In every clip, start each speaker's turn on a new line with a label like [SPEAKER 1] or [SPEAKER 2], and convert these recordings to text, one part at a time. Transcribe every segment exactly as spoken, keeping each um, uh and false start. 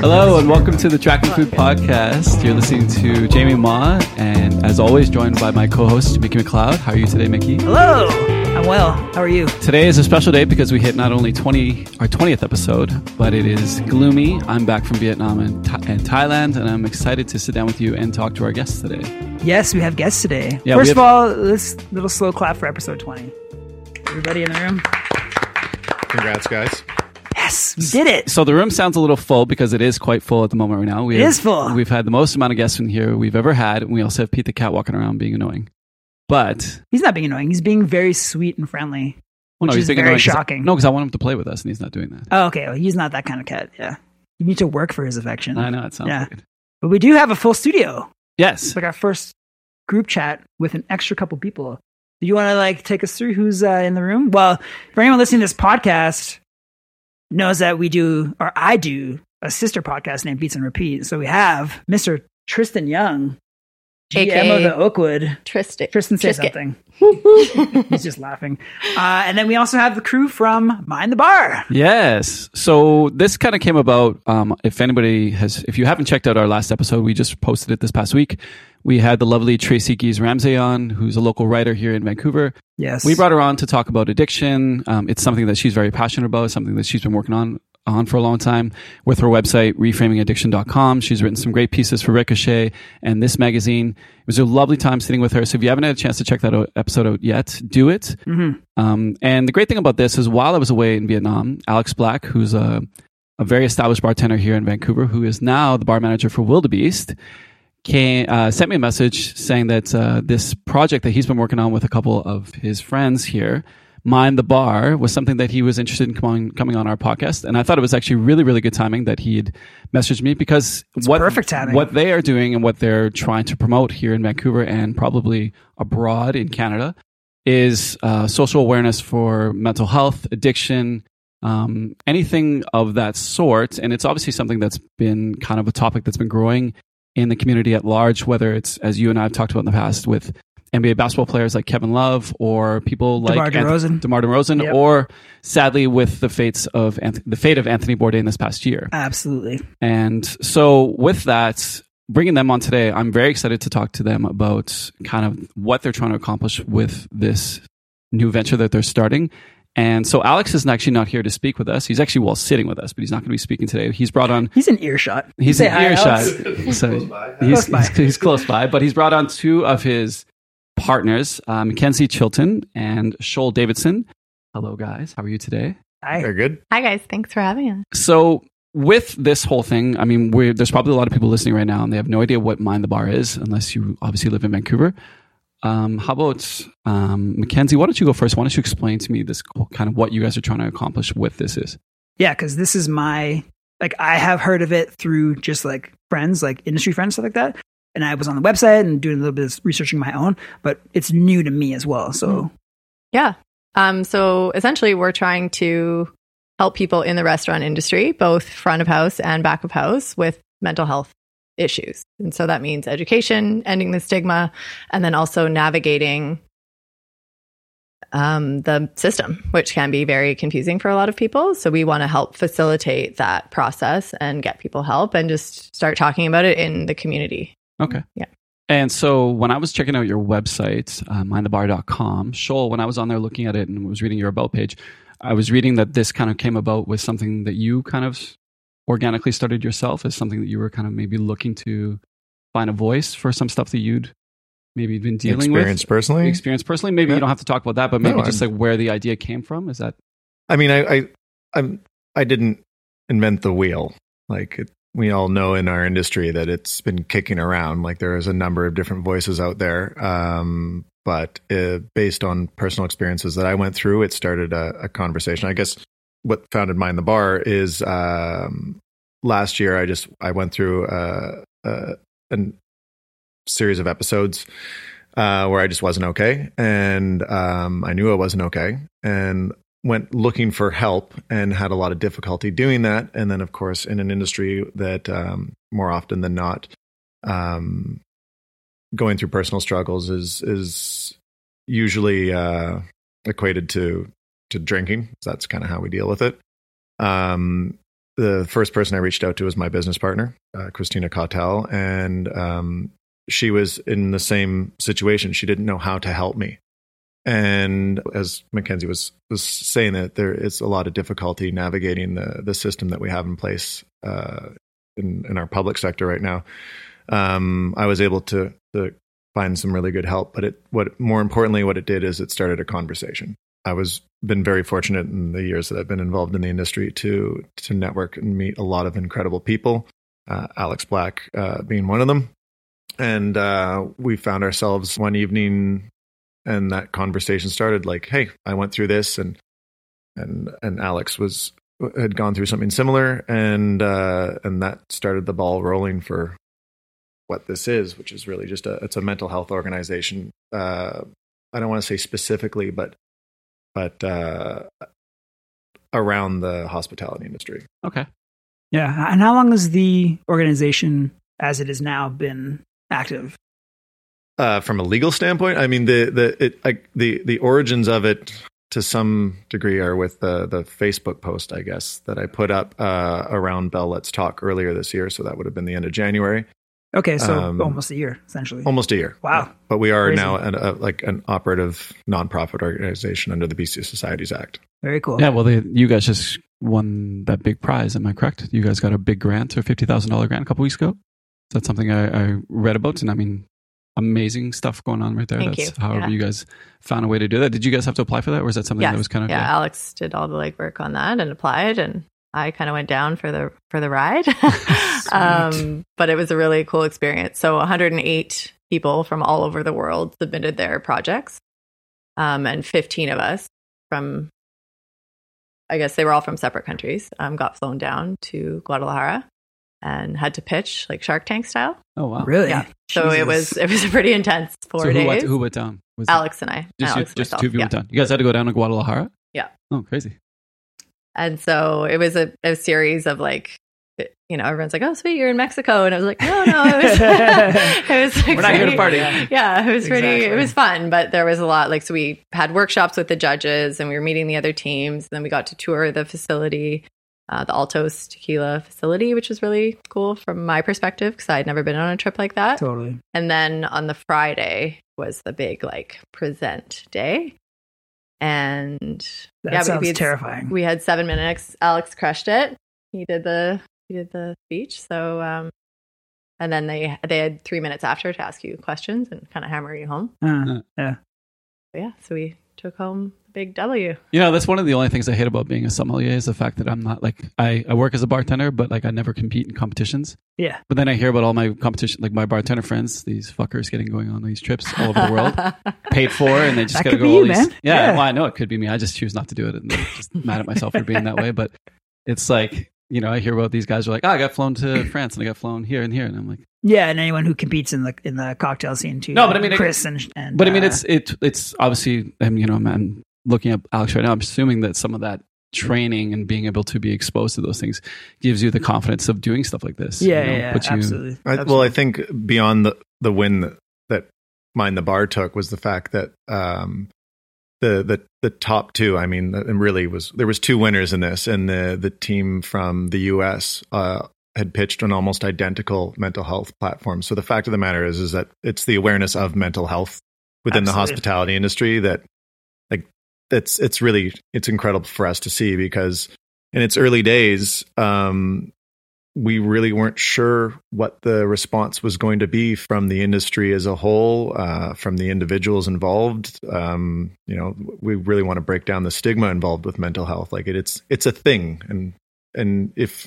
[SPEAKER 1] Hello and welcome to the Track and Food Podcast. You're listening to Jamie Ma, and as always, joined by my co-host Mickey McLeod. How are you today, Mickey?
[SPEAKER 2] Hello. I'm well. How are you?
[SPEAKER 1] Today is a special day because we hit not only twenty our twentieth episode, but it is gloomy. I'm back from Vietnam and, Th- and Thailand, and I'm excited to sit down with you and talk to our guests today.
[SPEAKER 2] Yes, we have guests today.
[SPEAKER 1] Yeah,
[SPEAKER 2] First
[SPEAKER 1] have-
[SPEAKER 2] of all, this little slow clap for episode twenty. Everybody in the room?
[SPEAKER 3] Congrats, guys.
[SPEAKER 2] Yes, we did it.
[SPEAKER 1] So the room sounds a little full because it is quite full at the moment right now. We
[SPEAKER 2] It
[SPEAKER 1] have,
[SPEAKER 2] is full.
[SPEAKER 1] We've had the most amount of guests in here we've ever had, and we also have Pete the Cat walking around being annoying. But
[SPEAKER 2] He's not being annoying. He's being very sweet and friendly,
[SPEAKER 1] well, no,
[SPEAKER 2] which
[SPEAKER 1] he's
[SPEAKER 2] is
[SPEAKER 1] being
[SPEAKER 2] very
[SPEAKER 1] annoying 'cause I-
[SPEAKER 2] shocking.
[SPEAKER 1] no, because I want him to play with us, and he's not doing that.
[SPEAKER 2] Oh, okay. Well, he's not that kind of cat. Yeah. You need to work for his affection.
[SPEAKER 1] I know, it sounds
[SPEAKER 2] Yeah.
[SPEAKER 1] like it.
[SPEAKER 2] But we do have a full studio.
[SPEAKER 1] Yes.
[SPEAKER 2] It's like our first group chat with an extra couple people. Do you want to like take us through who's uh, in the room? Well, for anyone listening to this podcast knows that we do, or I do, a sister podcast named Beats and Repeat. So we have Mister Tristan Young, G M of the Oakwood.
[SPEAKER 4] Tristan.
[SPEAKER 2] Tristan, say
[SPEAKER 4] Trisket.
[SPEAKER 2] something. He's just laughing. Uh, and then we also have the crew from Mind the Bar.
[SPEAKER 1] Yes. So this kind of came about. Um, if anybody has, if you haven't checked out our last episode, we just posted it this past week. We had the lovely Tracy Geese Ramsey on, who's a local writer here in Vancouver.
[SPEAKER 2] Yes.
[SPEAKER 1] We brought her on to talk about addiction. Um, it's something that she's very passionate about, something that she's been working on on for a long time with her website, reframing addiction dot com. She's written some great pieces for Ricochet and this magazine. It was a lovely time sitting with her. So if you haven't had a chance to check that out, episode out yet, do it.
[SPEAKER 2] Mm-hmm.
[SPEAKER 1] Um, and the great thing about this is while I was away in Vietnam, Alex Black, who's a, a very established bartender here in Vancouver, who is now the bar manager for Wildebeest, came, uh, sent me a message saying that uh, this project that he's been working on with a couple of his friends here, Mind the Bar, was something that he was interested in coming, coming on our podcast. And I thought it was actually really, really good timing that he'd messaged me because
[SPEAKER 2] It's
[SPEAKER 1] what,
[SPEAKER 2] perfect timing.
[SPEAKER 1] what they are doing and what they're trying to promote here in Vancouver and probably abroad in Canada is uh, social awareness for mental health, addiction, um, anything of that sort. And it's obviously something that's been kind of a topic that's been growing in the community at large, whether it's, as you and I have talked about in the past, with N B A basketball players like Kevin Love or people like
[SPEAKER 2] DeMar DeRozan.
[SPEAKER 1] DeMar DeRozan,
[SPEAKER 2] Yep.
[SPEAKER 1] or sadly with the fates of Anth- the fate of Anthony Bourdain this past year.
[SPEAKER 2] Absolutely.
[SPEAKER 1] And so with that, bringing them on today, I'm very excited to talk to them about kind of what they're trying to accomplish with this new venture that they're starting. And so Alex is actually not here to speak with us. He's actually well sitting with us, but he's not going to be speaking today. He's brought on
[SPEAKER 2] He's in earshot.
[SPEAKER 1] He's
[SPEAKER 2] Say
[SPEAKER 1] in
[SPEAKER 2] hi,
[SPEAKER 1] earshot.
[SPEAKER 2] Alex.
[SPEAKER 1] So
[SPEAKER 3] Close by.
[SPEAKER 1] he's,
[SPEAKER 2] Close by.
[SPEAKER 1] he's, he's close by, but he's brought on two of his partners, uh, Mackenzie Chilton and Shoal Davidson. Hello, guys. How are you today?
[SPEAKER 2] Hi.
[SPEAKER 3] Very good.
[SPEAKER 4] Hi, guys. Thanks for having us.
[SPEAKER 1] So with this whole thing, I mean, we're, there's probably a lot of people listening right now, and they have no idea what Mind the Bar is, unless you obviously live in Vancouver. Um, how about um, Mackenzie? Why don't you go first? Why don't you explain to me this kind of what you guys are trying to accomplish with this is?
[SPEAKER 2] Yeah, because this is my, like, I have heard of it through just like friends, like industry friends, stuff like that. And I was on the website and doing a little bit of researching my own, but it's new to me as well. So,
[SPEAKER 4] Yeah. Um, so essentially, we're trying to help people in the restaurant industry, both front of house and back of house, with mental health issues. And so that means education, ending the stigma, and then also navigating um, the system, which can be very confusing for a lot of people. So we want to help facilitate that process and get people help and just start talking about it in the community.
[SPEAKER 1] Okay.
[SPEAKER 4] Yeah.
[SPEAKER 1] And so when I was checking out your website, uh, mind the bar dot com, Shoal, when I was on there looking at it and was reading your about page, I was reading that this kind of came about with something that you kind of organically started yourself as something that you were kind of maybe looking to find a voice for some stuff that you'd maybe been dealing
[SPEAKER 3] Experience
[SPEAKER 1] with.
[SPEAKER 3] personally.
[SPEAKER 1] Experience personally. Maybe
[SPEAKER 3] Yeah.
[SPEAKER 1] you don't have to talk about that, but maybe
[SPEAKER 3] No,
[SPEAKER 1] just
[SPEAKER 3] I'm-
[SPEAKER 1] like where the idea came from. Is that?
[SPEAKER 3] I mean, I, I, I'm, I didn't invent the wheel. Like it, we all know in our industry that it's been kicking around. Like there is a number of different voices out there. Um, but uh, based on personal experiences that I went through, it started a, a conversation. I guess what founded Mind the Bar is um, last year. I just I went through uh, uh, a series of episodes uh, where I just wasn't okay, and um, I knew I wasn't okay, and went looking for help and had a lot of difficulty doing that. And then, of course, in an industry that um, more often than not, um, going through personal struggles is is usually uh, equated to to drinking. So that's kind of how we deal with it. Um, the first person I reached out to was my business partner, uh, Christina Cautel, and um, she was in the same situation. She didn't know how to help me. And as Mackenzie was, was saying, that there is a lot of difficulty navigating the, the system that we have in place uh, in, in our public sector right now. Um, I was able to, to find some really good help, but it, what more importantly, what it did is it started a conversation. I was been very fortunate in the years that I've been involved in the industry to to network and meet a lot of incredible people. Uh, Alex Black uh, being one of them, and uh, we found ourselves one evening, and that conversation started. Like, hey, I went through this, and and and Alex was had gone through something similar, and uh, and that started the ball rolling for what this is, which is really just a it's a mental health organization. Uh, I don't want to say specifically, but but uh, around the hospitality industry.
[SPEAKER 1] Okay.
[SPEAKER 2] Yeah. And how long has the organization, as it is now, been active?
[SPEAKER 3] Uh, from a legal standpoint, I mean, the the it, I, the the origins of it to some degree are with the the Facebook post, I guess, that I put up uh, around Bell Let's Talk earlier this year. So that would have been the end of January.
[SPEAKER 2] Okay, so
[SPEAKER 3] Um,
[SPEAKER 2] almost a year, essentially.
[SPEAKER 3] Almost a year.
[SPEAKER 2] Wow.
[SPEAKER 3] Yeah. But we are
[SPEAKER 2] Crazy.
[SPEAKER 3] now an, a, like an operative nonprofit organization under the B C Societies Act.
[SPEAKER 2] Very cool.
[SPEAKER 1] Yeah, well, they, you guys just won that big prize. Am I correct? You guys got a big grant, or fifty thousand dollars grant a couple weeks ago. That's something I, I read about, and I mean, amazing stuff going on right there.
[SPEAKER 4] Thank
[SPEAKER 1] That's
[SPEAKER 4] you.
[SPEAKER 1] however
[SPEAKER 4] Yeah.
[SPEAKER 1] you guys found a way to do that. Did you guys have to apply for that, or was that something
[SPEAKER 4] Yes.
[SPEAKER 1] that was kind of
[SPEAKER 4] yeah, Alex did all the legwork on that and applied, and I kind of went down for the for the ride. um, but it was a really cool experience. So one hundred eight people from all over the world submitted their projects, um, and fifteen of us from, I guess they were all from separate countries, um, got flown down to Guadalajara and had to pitch like Shark Tank style.
[SPEAKER 1] Oh wow!
[SPEAKER 2] Really?
[SPEAKER 4] Yeah. So it was it was a pretty intense four
[SPEAKER 1] So who
[SPEAKER 4] days.
[SPEAKER 1] went, who went down? Was it
[SPEAKER 4] Alex and I.
[SPEAKER 1] just
[SPEAKER 4] Alex
[SPEAKER 1] you, just
[SPEAKER 4] myself.
[SPEAKER 1] two of you
[SPEAKER 4] Yeah.
[SPEAKER 1] went down? You guys had to go down to Guadalajara?
[SPEAKER 4] Yeah.
[SPEAKER 1] Oh, crazy.
[SPEAKER 4] And so it was a, a series of like, you know, everyone's like, "Oh, sweet, you're in Mexico," and I was like, "No, no, it was, it was like
[SPEAKER 1] We're not here to
[SPEAKER 4] pretty-
[SPEAKER 1] party.
[SPEAKER 4] Yeah, it was pretty. It
[SPEAKER 2] Exactly.
[SPEAKER 4] was fun, but there was a lot. Like, so we had workshops with the judges, and we were meeting the other teams. And then we got to tour the facility, uh, the Altos Tequila facility, which was really cool from my perspective because I had never been on a trip like that.
[SPEAKER 2] Totally.
[SPEAKER 4] And then on the Friday was the big like present day. And
[SPEAKER 2] That
[SPEAKER 4] yeah, we-
[SPEAKER 2] sounds
[SPEAKER 4] we had,
[SPEAKER 2] terrifying.
[SPEAKER 4] we had seven minutes. Alex crushed it. He did the he did the speech. So um, and then they they had three minutes after to ask you questions and kind of hammer you home.
[SPEAKER 2] Uh, yeah.
[SPEAKER 4] But yeah, so we took home the big W.
[SPEAKER 1] You know, that's one of the only things I hate about being a sommelier is the fact that I'm not like I, I work as a bartender, but like I never compete in competitions.
[SPEAKER 2] Yeah.
[SPEAKER 1] But then I hear about all my competition, like my bartender friends, these fuckers getting going on these trips all over the world, paid for, and they just
[SPEAKER 2] That
[SPEAKER 1] got to
[SPEAKER 2] could
[SPEAKER 1] go
[SPEAKER 2] be
[SPEAKER 1] all
[SPEAKER 2] you,
[SPEAKER 1] these.
[SPEAKER 2] man.
[SPEAKER 1] Yeah,
[SPEAKER 2] Yeah.
[SPEAKER 1] well, I know it could be me. I just choose not to do it, and I'm just mad at myself for being that way. But it's like, you know, I hear about these guys are like, oh, I got flown to France and I got flown here and here, and I'm like,
[SPEAKER 2] Yeah, and anyone who competes in the in the cocktail scene too.
[SPEAKER 1] No, but I mean, it-
[SPEAKER 2] Chris and, and
[SPEAKER 1] but I mean,
[SPEAKER 2] uh,
[SPEAKER 1] it's it it's obviously, I'm you know, I'm, I'm looking at Alex right now. I'm assuming that some of that training and being able to be exposed to those things gives you the confidence of doing stuff like this.
[SPEAKER 2] yeah,
[SPEAKER 1] you know,
[SPEAKER 2] yeah, yeah,
[SPEAKER 1] puts you-
[SPEAKER 2] absolutely.
[SPEAKER 3] I, well, I think beyond the, the win that, that Mind the Bar took was the fact that um, the the the top two. I mean, and really was there was two winners in this, and the the team from the U S uh, had pitched an almost identical mental health platform. So the fact of the matter is, is that it's the awareness of mental health within the
[SPEAKER 2] Absolutely.
[SPEAKER 3] hospitality industry that, like, it's it's really it's incredible for us to see, because in its early days, um, we really weren't sure what the response was going to be from the industry as a whole, uh, from the individuals involved. Um, you know, we really want to break down the stigma involved with mental health. Like it, it's it's a thing, and and if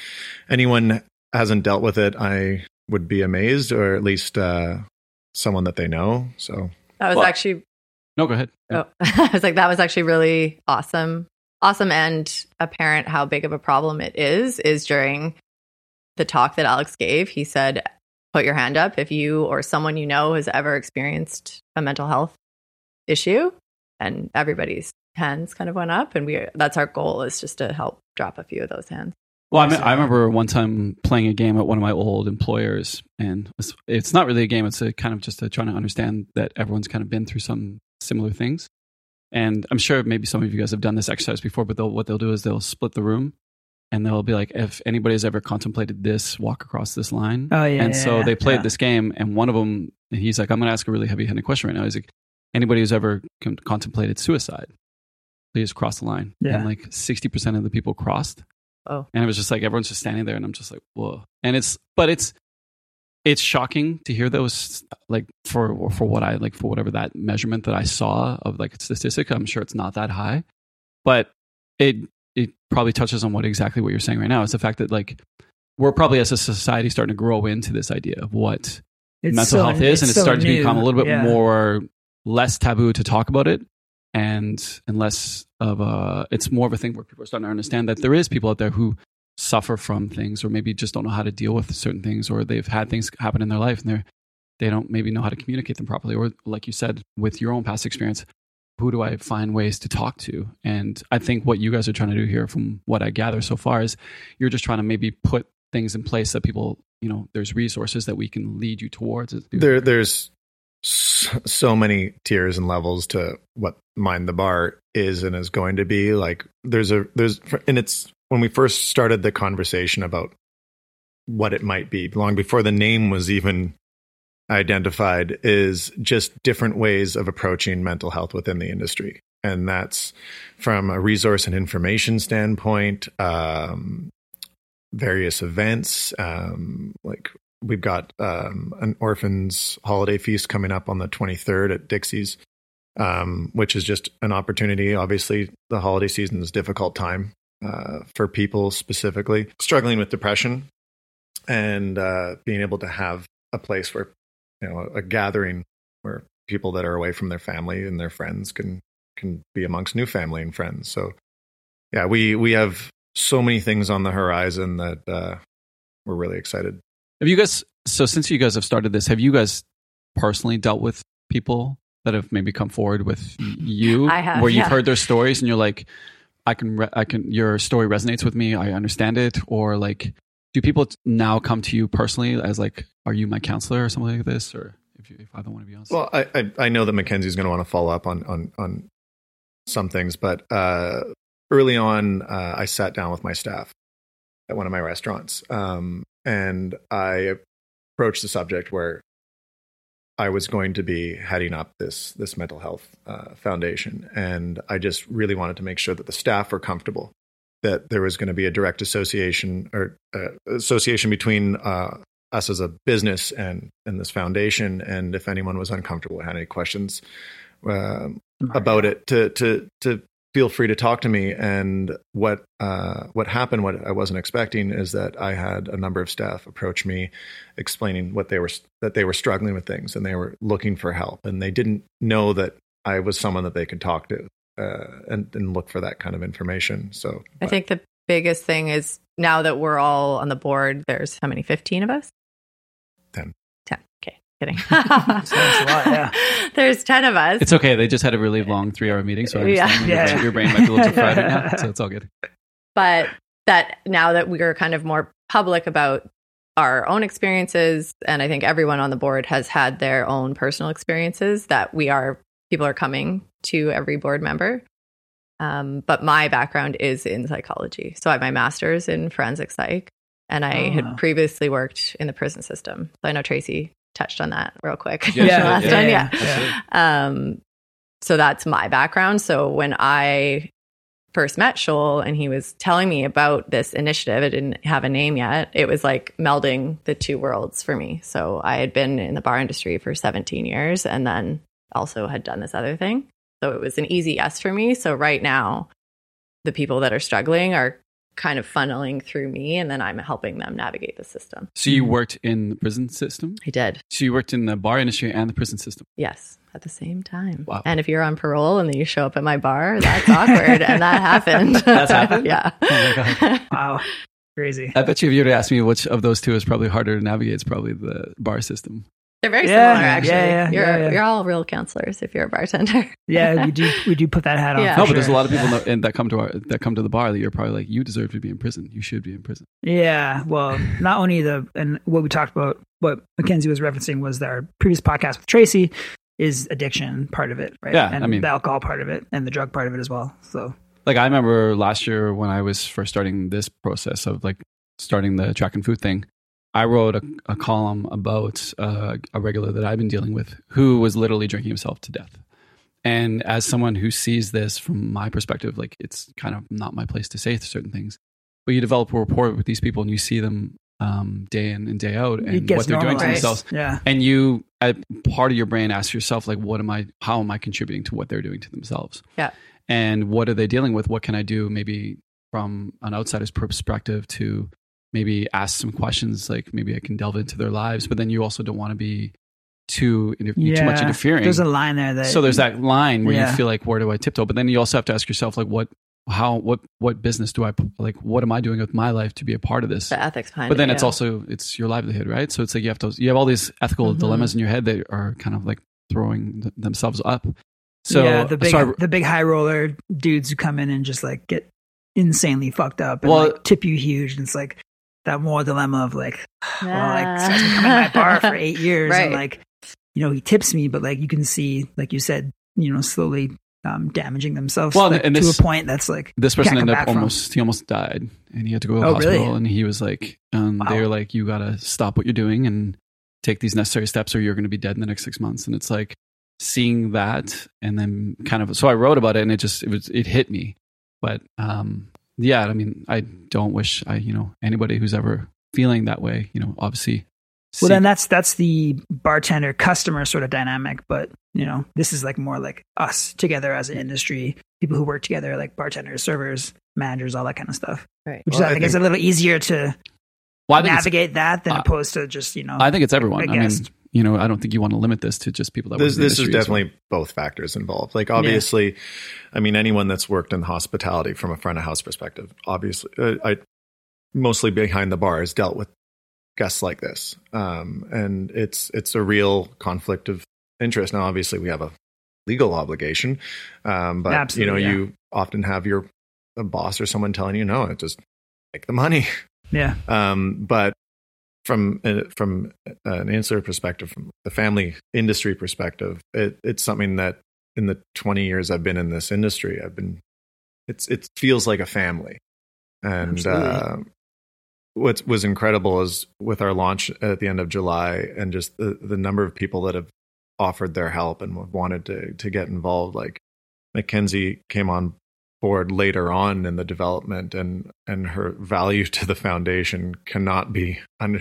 [SPEAKER 3] anyone hasn't dealt with it, I would be amazed, or at least uh, someone that they know. So
[SPEAKER 4] That was
[SPEAKER 1] Well-
[SPEAKER 4] actually
[SPEAKER 1] No, go ahead. Yeah.
[SPEAKER 4] Oh, I was like, that was actually really awesome. Awesome and apparent how big of a problem it is, is during the talk that Alex gave. He said, put your hand up if you or someone you know has ever experienced a mental health issue. And everybody's hands kind of went up. And we that's our goal, is just to help drop a few of those hands.
[SPEAKER 1] Well, I, mean, I remember one time playing a game at one of my old employers, and it's, it's not really a game. It's a kind of just a trying to understand that everyone's kind of been through some similar things. And I'm sure maybe some of you guys have done this exercise before, but they'll, what they'll do is they'll split the room and they'll be like, if anybody's ever contemplated this, walk across this line.
[SPEAKER 2] Oh, yeah.
[SPEAKER 1] And
[SPEAKER 2] yeah,
[SPEAKER 1] so
[SPEAKER 2] yeah,
[SPEAKER 1] they played
[SPEAKER 2] yeah.
[SPEAKER 1] this game, and one of them, he's like, I'm going to ask a really heavy-handed question right now. He's like, anybody who's ever con- contemplated suicide, please cross the line.
[SPEAKER 2] Yeah.
[SPEAKER 1] And like sixty percent of the people crossed.
[SPEAKER 4] Oh.
[SPEAKER 1] And it was just like, everyone's just standing there, and I'm just like, whoa. And it's, but it's, it's shocking to hear those, like for, for what I, like for whatever that measurement that I saw of like a statistic, I'm sure it's not that high, but it, it probably touches on what exactly what you're saying right now. It's the fact that like, we're probably as a society starting to grow into this idea of what
[SPEAKER 2] It's
[SPEAKER 1] mental
[SPEAKER 2] so-
[SPEAKER 1] health is, and it's
[SPEAKER 2] so
[SPEAKER 1] starting to
[SPEAKER 2] new.
[SPEAKER 1] become a little bit
[SPEAKER 2] Yeah.
[SPEAKER 1] more less taboo to talk about it, and and less of a it's more of a thing where people are starting to understand that there is people out there who suffer from things, or maybe just don't know how to deal with certain things, or they've had things happen in their life and they're they don't maybe know how to communicate them properly, or like you said with your own past experience, who do I find ways to talk to? And I think what you guys are trying to do here, from what I gather so far, is you're just trying to maybe put things in place that people, you know, there's resources that we can lead you towards.
[SPEAKER 3] There, there's so, so many tiers and levels to what Mind the Bar is and is going to be. Like there's a, there's, and it's when we first started the conversation about what it might be, long before the name was even identified, is just different ways of approaching mental health within the industry. And that's from a resource and information standpoint, um, various events, um, like we've got um, an orphans holiday feast coming up on the twenty-third at Dixie's, um, which is just an opportunity. Obviously, the holiday season is a difficult time uh, for people specifically struggling with depression, and uh, being able to have a place where, you know, a gathering where people that are away from their family and their friends can can be amongst new family and friends. So, yeah, we we have so many things on the horizon that uh, we're really excited.
[SPEAKER 1] Have you guys, so since you guys have started this, have you guys personally dealt with people that have maybe come forward with you?
[SPEAKER 4] I have,
[SPEAKER 1] where you've
[SPEAKER 4] yeah.
[SPEAKER 1] heard their stories and you're like, I can, re- I can, your story resonates with me. I understand it. Or like, do people now come to you personally as like, are you my counselor or something like this? Or if you, if either one of you else?
[SPEAKER 3] Well, I, I, I know that Mackenzie's going to want to follow up on, on, on some things, but uh, early on, uh, I sat down with my staff at one of my restaurants, um, and I approached the subject where I was going to be heading up this this mental health uh, foundation, and I just really wanted to make sure that the staff were comfortable, that there was going to be a direct association or uh, association between uh, us as a business and and this foundation, and if anyone was uncomfortable, had any questions uh, about it, to to to feel free to talk to me. And what uh, what happened, what I wasn't expecting, is that I had a number of staff approach me, explaining what they were that they were struggling with things and they were looking for help, and they didn't know that I was someone that they could talk to uh, and, and look for that kind of information. So
[SPEAKER 4] I think the biggest thing is now that we're all on the board, there's how many? fifteen of us?
[SPEAKER 3] ten.
[SPEAKER 4] ten. Okay. Kidding.
[SPEAKER 2] That's a lot, yeah.
[SPEAKER 4] There's ten of us.
[SPEAKER 1] It's okay. They just had a really long three hour meeting. So I understand
[SPEAKER 2] Yeah.
[SPEAKER 1] your,
[SPEAKER 2] Yeah.
[SPEAKER 1] your brain might be a little too fried right now. So it's all good.
[SPEAKER 4] But that now that we are kind of more public about our own experiences, and I think everyone on the board has had their own personal experiences, that we are, people are coming to every board member. Um, but my background is in psychology. So I have my master's in forensic psych, and I
[SPEAKER 2] Oh.
[SPEAKER 4] had previously worked in the prison system. So I know Tracy touched on that real quick.
[SPEAKER 1] Yeah,
[SPEAKER 2] Yeah,
[SPEAKER 4] last
[SPEAKER 1] yeah,
[SPEAKER 4] time,
[SPEAKER 2] yeah,
[SPEAKER 4] yeah.
[SPEAKER 1] Absolutely.
[SPEAKER 4] Um, so that's my background. So when I first met Shoal and he was telling me about this initiative, it didn't have a name yet. It was like melding the two worlds for me. So I had been in the bar industry for seventeen years and then also had done this other thing. So it was an easy yes for me. So right now, the people that are struggling are kind of funneling through me, and then I'm helping them navigate the system.
[SPEAKER 1] So you worked in the prison system?
[SPEAKER 4] I did.
[SPEAKER 1] So you worked in the bar industry and the prison system?
[SPEAKER 4] Yes, at the same time.
[SPEAKER 1] Wow.
[SPEAKER 4] And if you're on parole and then you show up at my bar, that's awkward. And that happened.
[SPEAKER 1] That's happened?
[SPEAKER 4] Yeah.
[SPEAKER 1] Oh my God.
[SPEAKER 2] Wow. Crazy.
[SPEAKER 1] I bet you if you were to ask me which of those two is probably harder to navigate, it's probably the bar system.
[SPEAKER 4] They're very
[SPEAKER 2] Yeah,
[SPEAKER 4] similar, actually.
[SPEAKER 2] yeah, yeah,
[SPEAKER 4] you're,
[SPEAKER 2] yeah, yeah.
[SPEAKER 4] you're all real counselors if you're a bartender.
[SPEAKER 2] Yeah, we do we do put that hat on.
[SPEAKER 4] Yeah.
[SPEAKER 2] for
[SPEAKER 1] No, but there's a
[SPEAKER 2] sure.
[SPEAKER 1] lot of people that, and that come to our that come to the bar that you're probably like, you deserve to be in prison. You should be in prison.
[SPEAKER 2] Yeah, well, not only the and what we talked about, what Mackenzie was referencing was our previous podcast with Tracy, is addiction part of it, right?
[SPEAKER 1] Yeah,
[SPEAKER 2] and
[SPEAKER 1] I mean-
[SPEAKER 2] the alcohol part of it, and the drug part of it as well. So
[SPEAKER 1] Like I remember last year when I was first starting this process of like starting the track and food thing, I wrote a, a column about uh, a regular that I've been dealing with who was literally drinking himself to death. And as someone who sees this from my perspective, like it's kind of not my place to say certain things, but you develop a rapport with these people and you see them um, day in and day out and what they're doing to themselves.
[SPEAKER 2] Yeah.
[SPEAKER 1] And you, at part of your brain, ask yourself, like, what am I, how am I contributing to what they're doing to themselves?
[SPEAKER 4] Yeah.
[SPEAKER 1] And what are they dealing with? What can I do maybe from an outsider's perspective to maybe ask some questions, like maybe I can delve into their lives, but then you also don't want to be too yeah. too much interfering.
[SPEAKER 2] There's a line there that
[SPEAKER 1] so there's that line where
[SPEAKER 2] yeah.
[SPEAKER 1] you feel like, where do I tiptoe? But then you also have to ask yourself, like, what, how, what, what business do I like? What am I doing with my life to be a part of this?
[SPEAKER 4] The ethics behind
[SPEAKER 1] but then
[SPEAKER 4] it,
[SPEAKER 1] it's
[SPEAKER 4] yeah.
[SPEAKER 1] also it's your livelihood, right? So it's like you have to you have all these ethical mm-hmm. dilemmas in your head that are kind of like throwing th- themselves up. So
[SPEAKER 2] yeah, the big
[SPEAKER 1] so I,
[SPEAKER 2] the big high roller dudes who come in and just like get insanely fucked up and
[SPEAKER 1] well,
[SPEAKER 2] like tip you huge, and it's like that moral dilemma of like, well, like this guy's been coming to my bar for eight years,
[SPEAKER 4] right.
[SPEAKER 2] and like, you know, he tips me, but like you can see, like you said, you know, slowly um, damaging themselves
[SPEAKER 1] well,
[SPEAKER 2] like,
[SPEAKER 1] and
[SPEAKER 2] to
[SPEAKER 1] this,
[SPEAKER 2] a point that's like
[SPEAKER 1] this person ended up
[SPEAKER 2] from.
[SPEAKER 1] almost he almost died, and he had to go to the
[SPEAKER 2] oh,
[SPEAKER 1] hospital,
[SPEAKER 2] really?
[SPEAKER 1] and he was like, um,
[SPEAKER 2] wow.
[SPEAKER 1] they were like, you got to stop what you're doing and take these necessary steps, or you're going to be dead in the next six months. And it's like seeing that, and then kind of so I wrote about it, and it just it was it hit me, but um, yeah, I mean, I don't wish I you know anybody who's ever feeling that way, you know, obviously.
[SPEAKER 2] Well, then that's that's the bartender customer sort of dynamic, but you know, this is like more like us together as an industry, people who work together, like bartenders, servers, managers, all that kind of stuff.
[SPEAKER 4] Right.
[SPEAKER 2] Which
[SPEAKER 3] well,
[SPEAKER 2] is, I,
[SPEAKER 3] I
[SPEAKER 2] think,
[SPEAKER 3] think
[SPEAKER 2] is a little easier to
[SPEAKER 1] well,
[SPEAKER 2] navigate that than
[SPEAKER 1] uh,
[SPEAKER 2] opposed to just you know.
[SPEAKER 1] I think it's everyone.
[SPEAKER 2] I,
[SPEAKER 1] I mean,
[SPEAKER 2] guess.
[SPEAKER 1] you know, I don't think you want to limit this to just people that
[SPEAKER 3] this,
[SPEAKER 1] work in the
[SPEAKER 3] this is
[SPEAKER 1] industry as
[SPEAKER 3] definitely
[SPEAKER 1] well.
[SPEAKER 3] both factors involved. Like obviously, yeah. I mean, anyone that's worked in hospitality from a front of house perspective, obviously, uh, I mostly behind the bar has dealt with guests like this, um, and it's it's a real conflict of interest. Now, obviously, we have a legal obligation, um, but
[SPEAKER 2] Absolutely,
[SPEAKER 3] you know,
[SPEAKER 2] yeah.
[SPEAKER 3] you often have your a boss or someone telling you, "No, just make the money."
[SPEAKER 2] Yeah.
[SPEAKER 3] Um, but from uh, from an ancillary perspective, from the family industry perspective, it, it's something that in the twenty years I've been in this industry, I've been it's it feels like a family, and. Uh, What was incredible is with our launch at the end of July and just the, the number of people that have offered their help and wanted to, to get involved. Like Mackenzie came on board later on in the development, and, and her value to the foundation cannot be under.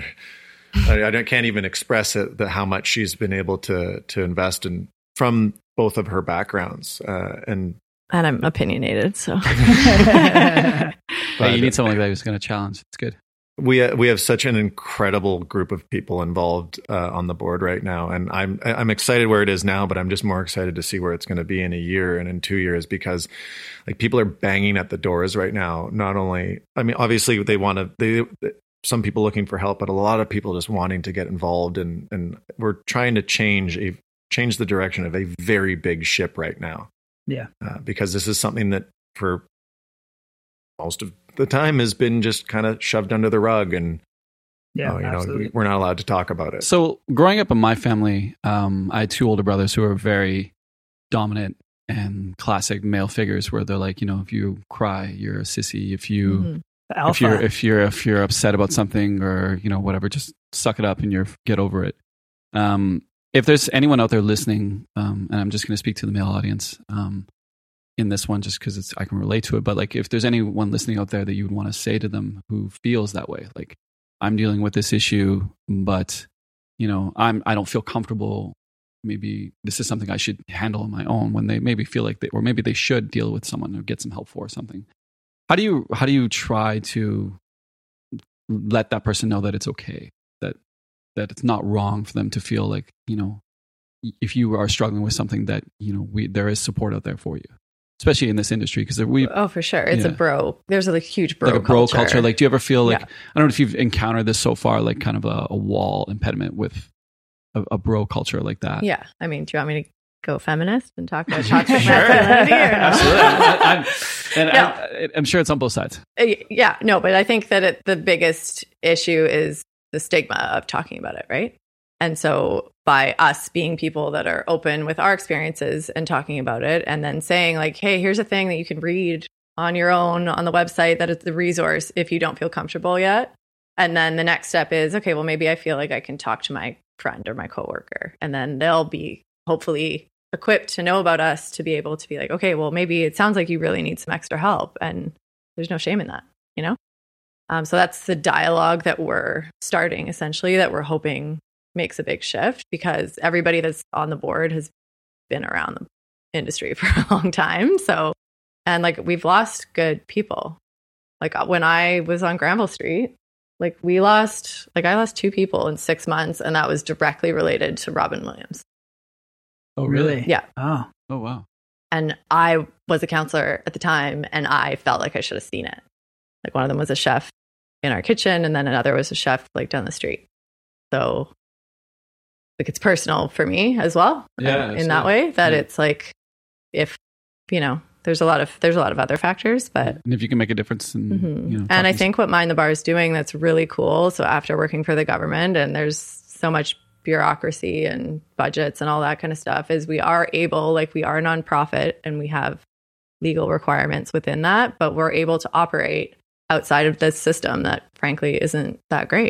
[SPEAKER 3] I, I can't even express it, that how much she's been able to to invest in from both of her backgrounds. Uh, and
[SPEAKER 4] and I'm opinionated, so
[SPEAKER 1] hey, you need someone like that who's going to challenge. It's good.
[SPEAKER 3] We uh, we have such an incredible group of people involved uh, on the board right now, and I'm I'm excited where it is now, but I'm just more excited to see where it's going to be in a year and in two years because, like, people are banging at the doors right now. Not only, I mean, obviously they want to. They some people looking for help, but a lot of people just wanting to get involved, and and we're trying to change a change the direction of a very big ship right now.
[SPEAKER 2] Yeah,
[SPEAKER 3] uh, because this is something that for most of the time has been just kind of shoved under the rug, and
[SPEAKER 2] yeah,
[SPEAKER 3] oh, you
[SPEAKER 2] absolutely.
[SPEAKER 3] know, we're not allowed to talk about it.
[SPEAKER 1] So growing up in my family, um, I had two older brothers who were very dominant and classic male figures, where they're like, you know, if you cry, you're a sissy. If you,
[SPEAKER 2] mm-hmm.
[SPEAKER 1] if you're, if you're, if you're upset about something, or you know, whatever, just suck it up and you're get over it. Um, if there's anyone out there listening, um, and I'm just going to speak to the male audience, um, in this one, just because it's I can relate to it. But like, if there's anyone listening out there that you would want to say to them who feels that way, like I'm dealing with this issue, but you know, I'm I don't feel comfortable. Maybe this is something I should handle on my own. When they maybe feel like they, or maybe they should deal with someone or get some help for something. How do you how do you try to let that person know that it's okay, that that it's not wrong for them to feel like, you know, if you are struggling with something, that you know we there is support out there for you. Especially in this industry, because we
[SPEAKER 4] oh for sure it's yeah. a bro there's a like, huge bro
[SPEAKER 1] like a bro
[SPEAKER 4] culture.
[SPEAKER 1] culture. Like, do you ever feel like,
[SPEAKER 4] yeah.
[SPEAKER 1] I don't know if you've encountered this so far, like kind of a, a wall impediment with a, a bro culture like that?
[SPEAKER 4] Yeah, I mean, do you want me to go feminist and talk about toxic masculinity? Or no?
[SPEAKER 1] Absolutely. I, I'm, and
[SPEAKER 4] no.
[SPEAKER 1] I, I'm sure it's on both sides.
[SPEAKER 4] Yeah, no, but I think that it, the biggest issue is the stigma of talking about it, right? And so by us being people that are open with our experiences and talking about it, and then saying like, hey, here's a thing that you can read on your own on the website that it's the resource if you don't feel comfortable yet. And then the next step is, okay, well, maybe I feel like I can talk to my friend or my coworker, and then they'll be hopefully equipped to know about us to be able to be like, okay, well, maybe it sounds like you really need some extra help, and there's no shame in that, you know? Um, so that's the dialogue that we're starting, essentially, that we're hoping makes a big shift, because everybody that's on the board has been around the industry for a long time. So, and like, we've lost good people. Like when I was on Granville Street, like we lost, like I lost two people in six months, and that was directly related to Robin Williams.
[SPEAKER 1] Oh, really?
[SPEAKER 4] Yeah.
[SPEAKER 2] Oh.
[SPEAKER 1] Oh, wow.
[SPEAKER 4] And I was a counselor at the time, and I felt like I should have seen it. Like one of them was a chef in our kitchen, and then another was a chef like down the street. So like it's personal for me as well.
[SPEAKER 1] Yeah,
[SPEAKER 4] in that way that yeah. It's like, if, you know, there's a lot of, there's a lot of other factors, but.
[SPEAKER 1] And if you can make a difference in,
[SPEAKER 4] mm-hmm.
[SPEAKER 1] you know.
[SPEAKER 4] And I think what Mind the Bar is doing that's really cool. So after working for the government, and there's so much bureaucracy and budgets and all that kind of stuff, is we are able, like we are a nonprofit and we have legal requirements within that, but we're able to operate outside of this system that frankly isn't that great.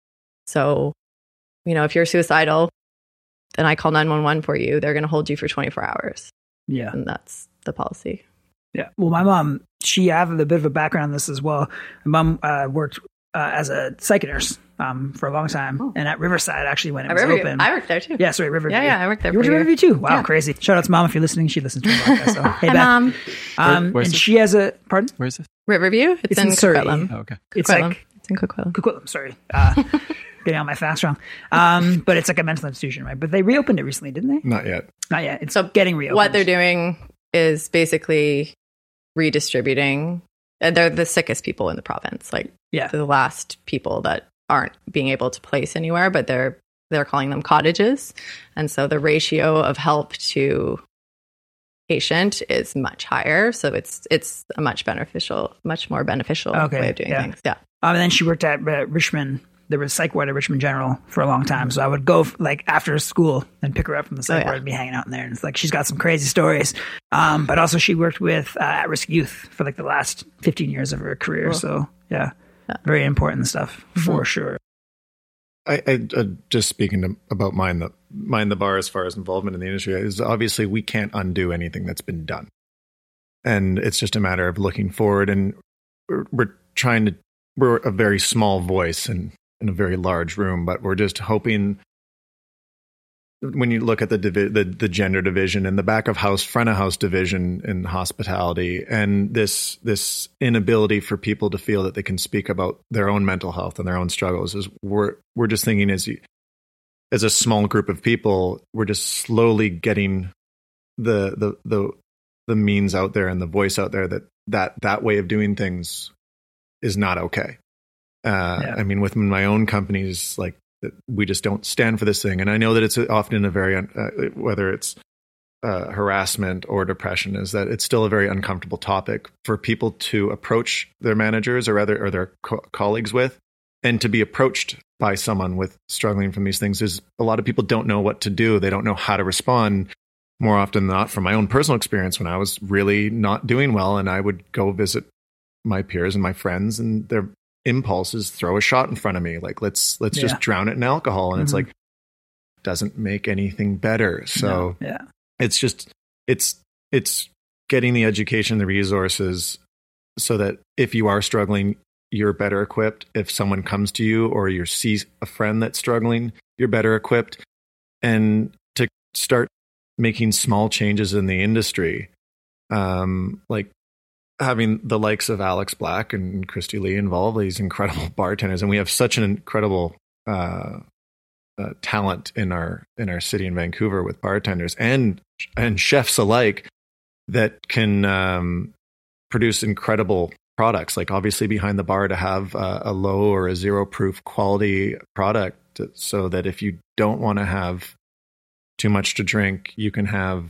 [SPEAKER 4] So, you know, if you're suicidal and I call nine one one for you, they're going to hold you for twenty-four hours.
[SPEAKER 2] Yeah.
[SPEAKER 4] And that's the policy.
[SPEAKER 2] Yeah. Well, my mom, she, I have a bit of a background on this as well. My mom uh, worked uh, as a psych nurse um, for a long time. Oh. And at Riverside, actually, when it
[SPEAKER 4] at
[SPEAKER 2] was
[SPEAKER 4] Riverview.
[SPEAKER 2] open.
[SPEAKER 4] I worked there too.
[SPEAKER 2] Yeah, sorry, Riverview.
[SPEAKER 4] Yeah, yeah, I worked there.
[SPEAKER 2] You worked at Riverview too? Wow,
[SPEAKER 4] yeah.
[SPEAKER 2] Crazy. Shout out to Mom if you're listening. She listens to the podcast. So, hey,
[SPEAKER 4] Hi,
[SPEAKER 2] Beth.
[SPEAKER 4] Mom.
[SPEAKER 2] Um,
[SPEAKER 1] Where,
[SPEAKER 2] and
[SPEAKER 1] this?
[SPEAKER 2] she has a, pardon?
[SPEAKER 1] Where is this?
[SPEAKER 4] Riverview? It's,
[SPEAKER 2] it's
[SPEAKER 4] in,
[SPEAKER 2] in Surrey.
[SPEAKER 4] Coquitlam.
[SPEAKER 1] Oh, okay.
[SPEAKER 2] It's
[SPEAKER 4] Coquitlam.
[SPEAKER 2] like,
[SPEAKER 4] it's in Coquitlam.
[SPEAKER 2] Coquitlam, sorry. Uh, getting all my facts wrong. Um, but it's like a mental institution, right? But they reopened it recently, didn't they?
[SPEAKER 3] Not yet.
[SPEAKER 2] Not yet. It's
[SPEAKER 4] So
[SPEAKER 2] getting reopened.
[SPEAKER 4] What they're doing is basically redistributing. uh, They're the sickest people in the province, like
[SPEAKER 2] Yeah.
[SPEAKER 4] the last people that aren't being able to place anywhere, but they're they're calling them cottages. And so the ratio of help to patient is much higher. So it's it's a much beneficial, much more beneficial
[SPEAKER 2] Okay,
[SPEAKER 4] way of doing
[SPEAKER 2] yeah.
[SPEAKER 4] things. Yeah.
[SPEAKER 2] Um, and then she worked at uh, Richmond. There was psych ward at Richmond General for a long time. So I would go like after school and pick her up from the psych
[SPEAKER 4] Oh, yeah.
[SPEAKER 2] ward and be hanging out in there. And it's like she's got some crazy stories. Um, but also she worked with uh, at-risk youth for like the last fifteen years of her career.
[SPEAKER 4] Cool.
[SPEAKER 2] So yeah,
[SPEAKER 4] Yeah.
[SPEAKER 2] very important stuff for
[SPEAKER 4] Mhm.
[SPEAKER 2] sure.
[SPEAKER 3] I, I uh, just speaking to, about mind the mind the bar as far as involvement in the industry is obviously we can't undo anything that's been done, and it's just a matter of looking forward. And we're, we're trying to we're a very small voice in in a very large room, but we're just hoping. When you look at the, divi- the the gender division and the back of house, front of house division in hospitality, and this this inability for people to feel that they can speak about their own mental health and their own struggles, is we're we're just thinking as as a small group of people, we're just slowly getting the the the the means out there and the voice out there that that that way of doing things is not okay. Uh,
[SPEAKER 2] Yeah.
[SPEAKER 3] I mean, with my own companies, like. That we just don't stand for this thing. And I know that it's often a very, uh, whether it's uh, harassment or depression, is that it's still a very uncomfortable topic for people to approach their managers or other or their co- colleagues with, and to be approached by someone with struggling from these things. Is a lot of people don't know what to do. They don't know how to respond. More often than not, from my own personal experience, when I was really not doing well, and I would go visit my peers and my friends, and their impulses throw a shot in front of me, like let's let's
[SPEAKER 2] Yeah.
[SPEAKER 3] just drown it in alcohol, and
[SPEAKER 2] Mhm.
[SPEAKER 3] it's like doesn't make anything better. So
[SPEAKER 2] No. Yeah.
[SPEAKER 3] it's just it's it's getting the education, the resources, so that if you are struggling, you're better equipped. If someone comes to you or you see a friend that's struggling, you're better equipped. And to start making small changes in the industry, um, like having the likes of Alex Black and Christy Lee involved, these incredible bartenders, and we have such an incredible uh, uh, talent in our in our city in Vancouver with bartenders and and chefs alike that can um, produce incredible products. Like obviously behind the bar, to have a, a low or a zero proof quality product, so that if you don't want to have too much to drink, you can have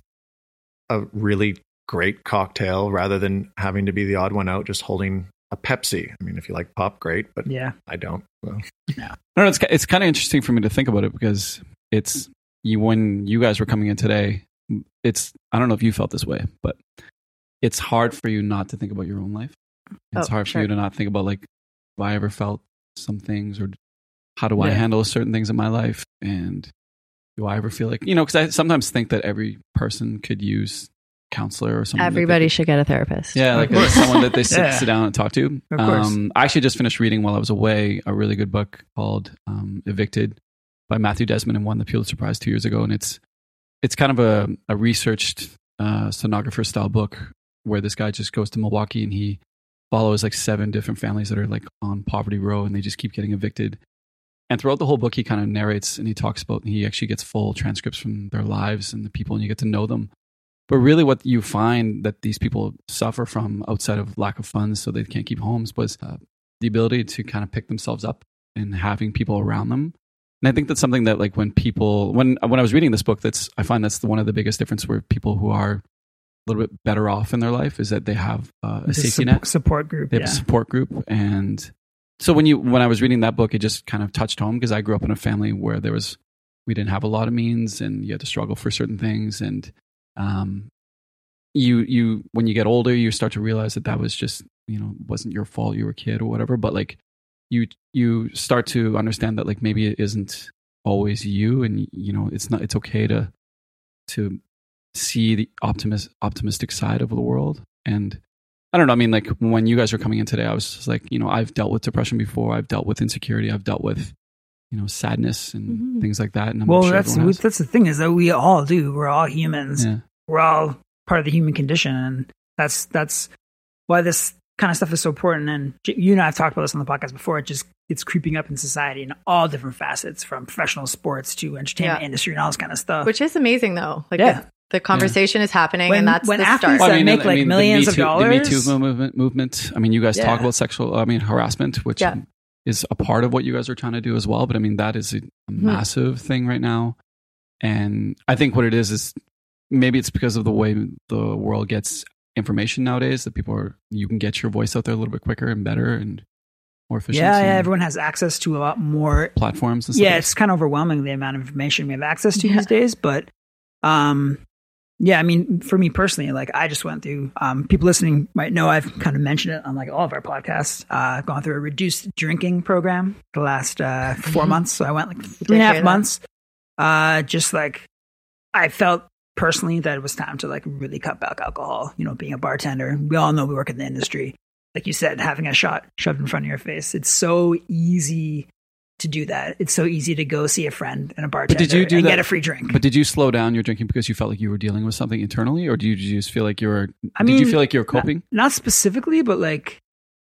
[SPEAKER 3] a really great cocktail rather than having to be the odd one out just holding a Pepsi. I mean, if you like pop, great, but
[SPEAKER 2] Yeah.
[SPEAKER 3] I don't. So.
[SPEAKER 1] No, no, it's it's kind of interesting for me to think about it, because it's you when you guys were coming in today. It's I don't know if you felt this way, but it's hard for you not to think about your own life. It's
[SPEAKER 4] Oh,
[SPEAKER 1] hard for
[SPEAKER 4] sure.
[SPEAKER 1] you to not think about like, have I ever felt some things, or how do I
[SPEAKER 2] Yeah.
[SPEAKER 1] handle certain things in my life, and do I ever feel like, you know, because I sometimes think that every person could use a counselor or someone. that they
[SPEAKER 4] Everybody
[SPEAKER 1] could-
[SPEAKER 4] should get a therapist.
[SPEAKER 1] yeah, like
[SPEAKER 2] Of course.
[SPEAKER 1] someone that they sit,
[SPEAKER 2] Yeah.
[SPEAKER 1] sit down and talk to.
[SPEAKER 2] Of course.
[SPEAKER 1] Um, I actually just finished reading while I was away a really good book called um, Evicted by Matthew Desmond, and won the Pulitzer Prize two years ago. And it's it's kind of a, a researched uh, stenographer style book where this guy just goes to Milwaukee and he follows like seven different families that are like on poverty row, and they just keep getting evicted. And throughout the whole book, he kind of narrates and he talks about, he actually gets full transcripts from their lives and the people, and you get to know them. But really what you find that these people suffer from outside of lack of funds, so they can't keep homes, was uh, the ability to kind of pick themselves up and having people around them. And I think that's something that like when people, when, when I was reading this book, that's, I find that's the, one of the biggest difference where people who are a little bit better off in their life is that they have uh, a
[SPEAKER 2] The
[SPEAKER 1] safety
[SPEAKER 2] sup-
[SPEAKER 1] net.
[SPEAKER 2] support group.
[SPEAKER 1] They have
[SPEAKER 2] Yeah.
[SPEAKER 1] a support group. And so when you, when I was reading that book, it just kind of touched home because I grew up in a family where there was, we didn't have a lot of means and you had to struggle for certain things. And, um, you, you, when you get older, you start to realize that that was just, you know, wasn't your fault. You were a kid or whatever, but like you, you start to understand that like maybe it isn't always you, and you know, it's not, it's okay to, to see the optimist, optimistic side of the world. And I don't know. I mean, like when you guys were coming in today, I was just like, you know, I've dealt with depression before. I've dealt with insecurity. I've dealt with, you know, sadness and
[SPEAKER 4] Mhm.
[SPEAKER 1] things like that. And I'm
[SPEAKER 2] Well,
[SPEAKER 1] sure
[SPEAKER 2] that's
[SPEAKER 1] everyone has.
[SPEAKER 2] that's the thing is that we all do. We're all humans.
[SPEAKER 1] Yeah.
[SPEAKER 2] We're all part of the human condition, and that's that's why this kind of stuff is so important. And J- you and I have talked about this on the podcast before. It just it's creeping up in society in all different facets, from professional sports to entertainment
[SPEAKER 4] Yeah.
[SPEAKER 2] industry and all this kind of stuff.
[SPEAKER 4] Which is amazing though. Like
[SPEAKER 2] Yeah.
[SPEAKER 4] the, the conversation is happening,
[SPEAKER 2] When-
[SPEAKER 4] and that's
[SPEAKER 2] when
[SPEAKER 4] the
[SPEAKER 2] athletes
[SPEAKER 4] start.
[SPEAKER 2] that make, like,
[SPEAKER 1] the
[SPEAKER 2] millions
[SPEAKER 1] Me
[SPEAKER 2] of
[SPEAKER 1] Too- The Me
[SPEAKER 2] dollars.
[SPEAKER 1] Too movement, movement. I mean, you guys talk
[SPEAKER 2] Yeah.
[SPEAKER 1] about sexual, I mean, harassment, which
[SPEAKER 4] Yeah.
[SPEAKER 1] is a part of what you guys are trying to do as well. But I mean, that is a, a
[SPEAKER 4] Mm-hmm.
[SPEAKER 1] massive thing right now. And I think what it is is maybe it's because of the way the world gets information nowadays that people are, you can get your voice out there a little bit quicker and better and more efficient.
[SPEAKER 2] yeah, yeah,
[SPEAKER 1] and
[SPEAKER 2] everyone has access to a lot more.
[SPEAKER 1] platforms and stuff.
[SPEAKER 2] Yeah, it's kind of overwhelming the amount of information we have access to
[SPEAKER 4] Yeah.
[SPEAKER 2] these days. But um, yeah, I mean, for me personally, like I just went through. Um, people listening might know I've kind of mentioned it on like all of our podcasts. Uh, I've gone through a reduced drinking program the last uh, four months. So I went like three and a
[SPEAKER 4] hear
[SPEAKER 2] half
[SPEAKER 4] that.
[SPEAKER 2] months. Uh, just like I felt personally that it was time to like really cut back alcohol. You know, being a bartender, we all know we work in the industry. Like you said, having a shot shoved in front of your face, it's so easy to do that. It's so easy to go see a friend and a bartender
[SPEAKER 1] did you do
[SPEAKER 2] and
[SPEAKER 1] that-
[SPEAKER 2] get a free drink.
[SPEAKER 1] But did you slow down your drinking because you felt like you were dealing with something internally, or do you, did you just feel like you were?
[SPEAKER 2] I
[SPEAKER 1] did you
[SPEAKER 2] mean,
[SPEAKER 1] feel like you were coping?
[SPEAKER 2] Not, not specifically, but like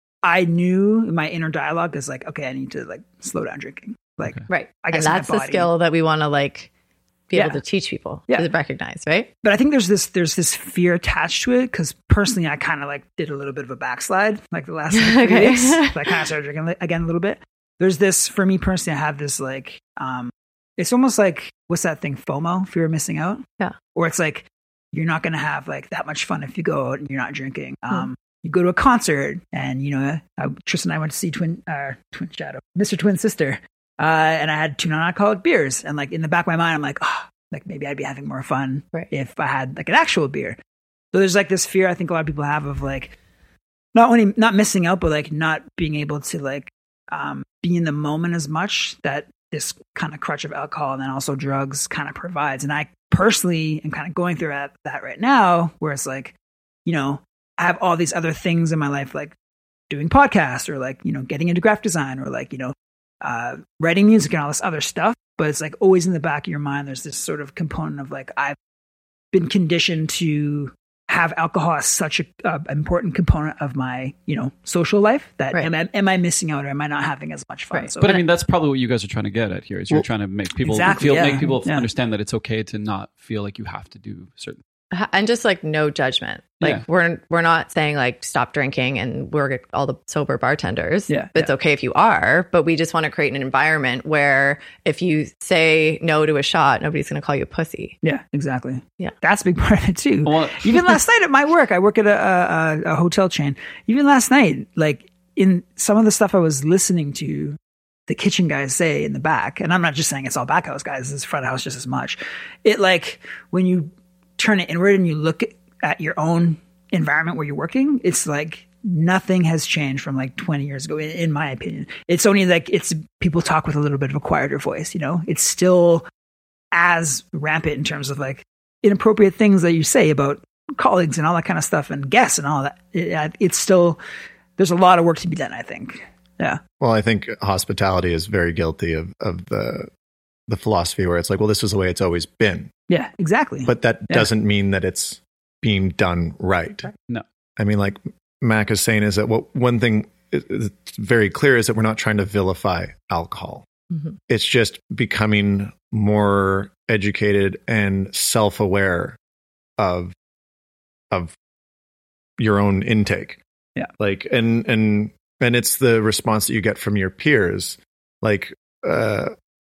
[SPEAKER 2] I knew my inner dialogue is like, okay, I need to like slow down drinking. Like,
[SPEAKER 1] Okay.
[SPEAKER 4] Right.
[SPEAKER 2] I guess
[SPEAKER 4] and
[SPEAKER 2] my
[SPEAKER 4] that's the
[SPEAKER 2] body-
[SPEAKER 4] skill that we want to like be
[SPEAKER 2] Yeah.
[SPEAKER 4] able to teach people
[SPEAKER 2] Yeah.
[SPEAKER 4] to recognize, right?
[SPEAKER 2] but I think there's this there's this fear attached to it because personally, I kind of like did a little bit of a backslide like the last like, three
[SPEAKER 4] Okay.
[SPEAKER 2] weeks. So I kind of started drinking li- again a little bit. There's this for me personally. I have this like, um, it's almost like what's that thing? FOMO, fear of missing out.
[SPEAKER 4] Yeah.
[SPEAKER 2] Or it's like you're not going to have like that much fun if you go out and you're not drinking.
[SPEAKER 4] Hmm.
[SPEAKER 2] Um, you go to a concert and you know, I, Tristan and I went to see Twin uh, Twin Shadow, Mister Twin Sister, uh, and I had two non-alcoholic beers. And like in the back of my mind, I'm like, oh, like maybe I'd be having more fun
[SPEAKER 4] Right.
[SPEAKER 2] if I had like an actual beer. So there's like this fear I think a lot of people have of like not only not missing out, but like not being able to like um, be in the moment as much that this kind of crutch of alcohol and then also drugs kind of provides. And I personally am kind of going through that, that right now, where it's like, you know, I have all these other things in my life, like doing podcasts or like, you know, getting into graphic design or like, you know, uh, writing music and all this other stuff. But it's like always in the back of your mind, there's this sort of component of like, I've been conditioned to have alcohol as such a uh, important component of my, you know, social life that
[SPEAKER 4] Right.
[SPEAKER 2] am, I, am I missing out or am I not having as much fun?
[SPEAKER 4] Right.
[SPEAKER 2] So
[SPEAKER 1] But I mean, that's probably what you guys are trying to get at here. Is you're
[SPEAKER 2] Well,
[SPEAKER 1] trying to make people
[SPEAKER 2] exactly,
[SPEAKER 1] feel,
[SPEAKER 2] yeah.
[SPEAKER 1] make people
[SPEAKER 2] Yeah.
[SPEAKER 1] understand that it's okay to not feel like you have to do certain.
[SPEAKER 4] And just like no judgment. Like
[SPEAKER 1] Yeah.
[SPEAKER 4] we're we're not saying like stop drinking and we're all the sober bartenders.
[SPEAKER 2] Yeah,
[SPEAKER 4] It's
[SPEAKER 2] yeah.
[SPEAKER 4] okay if you are, but we just want to create an environment where if you say no to a shot, nobody's going to call you a pussy.
[SPEAKER 2] yeah, exactly.
[SPEAKER 4] Yeah.
[SPEAKER 2] That's a big part of it too.
[SPEAKER 1] Well,
[SPEAKER 2] Even last night at my work, I work at a, a, a hotel chain. Even last night, like in some of the stuff I was listening to the kitchen guys say in the back, and I'm not just saying it's all back house guys, it's front house just as much. It like when you turn it inward and you look at your own environment where you're working, it's like nothing has changed from like twenty years ago, in, in my opinion. It's only like it's people talk with a little bit of a quieter voice, you know? It's still as rampant in terms of like inappropriate things that you say about colleagues and all that kind of stuff and guests and all that. It, it's still, there's a lot of work to be done, I think. Yeah.
[SPEAKER 3] Well, I think hospitality is very guilty of, of the the philosophy where it's like, well, this is the way it's always been.
[SPEAKER 2] Yeah, exactly.
[SPEAKER 3] But that
[SPEAKER 2] Yeah.
[SPEAKER 3] doesn't mean that it's being done right.
[SPEAKER 1] No.
[SPEAKER 3] I mean, like Mac is saying, is that what one thing is very clear is that we're not trying to vilify alcohol.
[SPEAKER 4] Mhm.
[SPEAKER 3] It's just becoming more educated and self-aware of of your own intake.
[SPEAKER 2] Yeah.
[SPEAKER 3] Like, and and and it's the response that you get from your peers. Like, uh,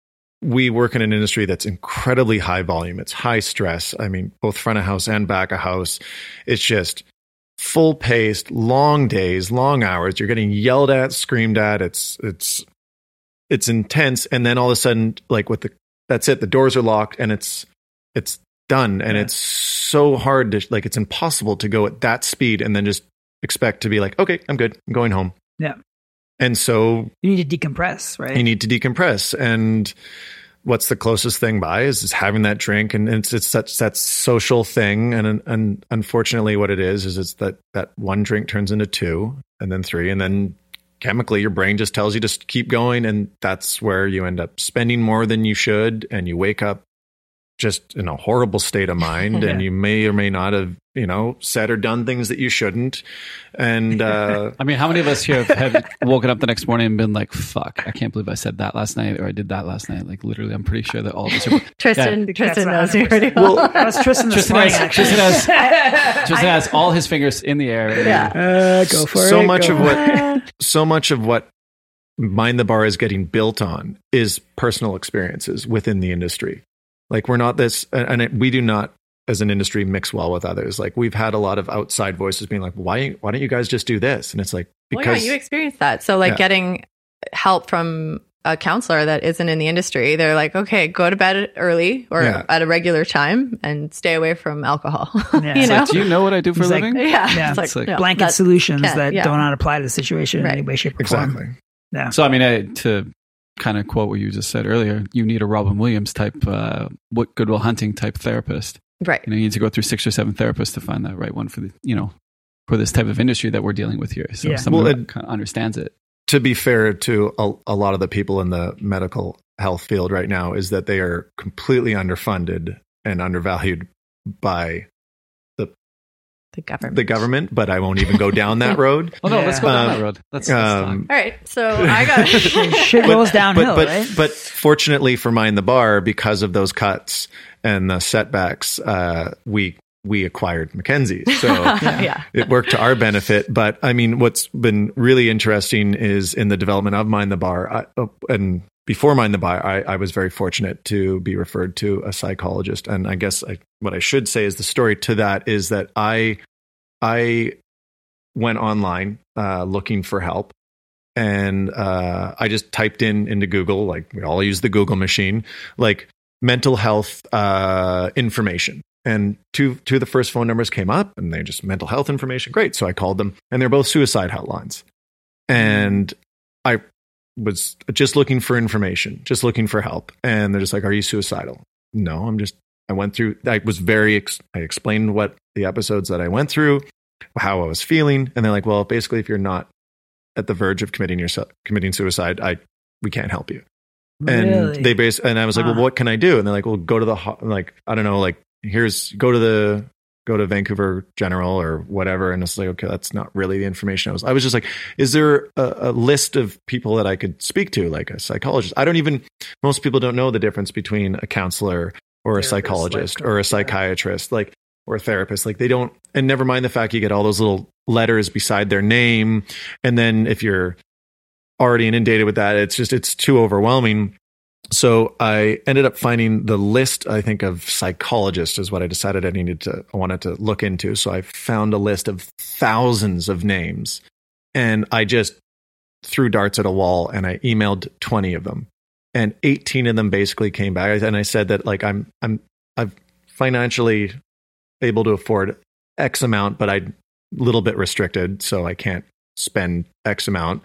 [SPEAKER 3] we work in an industry that's incredibly high volume. It's high stress. I mean, both front of house and back of house. It's just full paced, long days, long hours. You're getting yelled at, screamed at. It's it's it's intense. And then all of a sudden, like with the that's it. The doors are locked and it's it's done. And
[SPEAKER 2] Yeah.
[SPEAKER 3] it's so hard to like it's impossible to go at that speed and then just expect to be like, okay, I'm good. I'm going home.
[SPEAKER 2] Yeah.
[SPEAKER 3] And so
[SPEAKER 2] You need to decompress, right?
[SPEAKER 3] you need to decompress. And what's the closest thing by is, is having that drink. And it's it's such that social thing. And and unfortunately what it is, is it's that that one drink turns into two and then three. And then chemically your brain just tells you to keep going. And that's where you end up spending more than you should. And you wake up just in a horrible state of mind. And
[SPEAKER 2] Yeah.
[SPEAKER 3] you may or may not have, you know, said or done things that you shouldn't. And uh
[SPEAKER 1] I mean, how many of us here have, have woken up the next morning and been like, fuck, I can't believe I said that last night or I did that last night? Like, literally, I'm pretty sure that all of us are.
[SPEAKER 4] Tristan,
[SPEAKER 1] Yeah.
[SPEAKER 4] Tristan
[SPEAKER 2] That's
[SPEAKER 4] knows you
[SPEAKER 2] one hundred
[SPEAKER 4] pretty
[SPEAKER 2] percent.
[SPEAKER 4] well.
[SPEAKER 2] That was Tristan this
[SPEAKER 1] Tristan
[SPEAKER 2] morning,
[SPEAKER 1] has,
[SPEAKER 2] actually.
[SPEAKER 1] Tristan has, Tristan has all his fingers in the air.
[SPEAKER 4] Yeah.
[SPEAKER 2] Uh, go for it.
[SPEAKER 3] so much
[SPEAKER 2] go
[SPEAKER 3] of
[SPEAKER 2] for
[SPEAKER 3] what
[SPEAKER 2] it.
[SPEAKER 3] so much of what Mind the Bar is getting built on is personal experiences within the industry. Like we're not this, and it, we do not, as an industry, mix well with others. Like we've had a lot of outside voices being like, "Why? Why don't you guys just do this?" And it's like
[SPEAKER 4] Well,
[SPEAKER 3] because
[SPEAKER 4] yeah, you experienced that. So, like,
[SPEAKER 3] Yeah.
[SPEAKER 4] getting help from a counselor that isn't in the industry, they're like, okay, go to bed early or
[SPEAKER 3] Yeah.
[SPEAKER 4] at a regular time and stay away from alcohol.
[SPEAKER 2] Yeah.
[SPEAKER 4] you
[SPEAKER 2] It's
[SPEAKER 4] know?
[SPEAKER 1] Like, do you know what I do for a
[SPEAKER 2] It's like-
[SPEAKER 1] living?
[SPEAKER 4] yeah.
[SPEAKER 2] Yeah.
[SPEAKER 4] It's like,
[SPEAKER 1] It's like
[SPEAKER 4] no,
[SPEAKER 2] Blanket
[SPEAKER 4] that-
[SPEAKER 2] solutions
[SPEAKER 4] can,
[SPEAKER 2] that
[SPEAKER 4] yeah.
[SPEAKER 2] do not apply to the situation
[SPEAKER 4] Right.
[SPEAKER 2] in any way, shape, or form.
[SPEAKER 3] exactly.
[SPEAKER 2] Yeah.
[SPEAKER 1] So, I mean, I, to kind of quote what you just said earlier, you need a Robin Williams type, uh, what Goodwill Hunting type therapist.
[SPEAKER 4] Right.
[SPEAKER 1] You know, you need to go through six or seven therapists to find that right one for the, you know, for this type of industry that we're dealing with here. So
[SPEAKER 2] Yeah.
[SPEAKER 1] someone
[SPEAKER 3] Well,
[SPEAKER 1] who
[SPEAKER 3] it-
[SPEAKER 1] kind of understands it.
[SPEAKER 3] To be fair to a, a lot of the people in the medical health field right now, is that they are completely underfunded and undervalued by
[SPEAKER 4] The government.
[SPEAKER 3] the government. But I won't even go down that road.
[SPEAKER 1] Oh no,
[SPEAKER 2] Yeah.
[SPEAKER 1] let's go down
[SPEAKER 3] Um,
[SPEAKER 1] that road. Let's, let's
[SPEAKER 3] um,
[SPEAKER 4] All right. So I got.
[SPEAKER 2] Shit rolls downhill,
[SPEAKER 3] but, but,
[SPEAKER 2] right?
[SPEAKER 3] but fortunately for Mind the Bar, because of those cuts and the setbacks, uh, we we acquired Mackenzie. So
[SPEAKER 4] yeah.
[SPEAKER 3] it worked to our benefit. But I mean, what's been really interesting is in the development of Mind the Bar, I, oh, and before Mind the Bar, I, I was very fortunate to be referred to a psychologist. And I guess I, what I should say is the story to that is that I I went online uh, looking for help. And uh, I just typed in into Google, like we all use the Google machine, like mental health uh, information. And two two of the first phone numbers came up, and they're just mental health information. Great. So I called them, and they're both suicide hotlines. And I was just looking for information, just looking for help. And they're just like, "Are you suicidal?" No, I'm just, I went through, I was very, ex- I explained what the episodes that I went through, how I was feeling. And they're like, well, basically, if you're not at the verge of committing yourself, committing suicide, I, we can't help you. And
[SPEAKER 2] Really?
[SPEAKER 3] they base, and I was like,
[SPEAKER 2] Huh.
[SPEAKER 3] well, what can I do? And they're like, well, go to the, ho- like, I don't know, like, here's, go to the, go to Vancouver General or whatever. And it's like, okay, that's not really the information I was, I was just like, is there a, a list of people that I could speak to, like a psychologist? I don't even, most people don't know the difference between a counselor or a
[SPEAKER 2] Therapist,
[SPEAKER 3] psychologist
[SPEAKER 2] like,
[SPEAKER 3] or
[SPEAKER 2] yeah.
[SPEAKER 3] a psychiatrist, like, or a therapist. Like they don't, and never mind the fact you get all those little letters beside their name. And then if you're already inundated with that, it's just, it's too overwhelming. So I ended up finding the list, I think, of psychologists is what I decided I needed to, I wanted to look into. So I found a list of thousands of names, and I just threw darts at a wall and I emailed twenty of them, and eighteen of them basically came back. And I said that like, I'm, I'm, I'm financially able to afford X amount, but I, little bit restricted, so I can't spend X amount.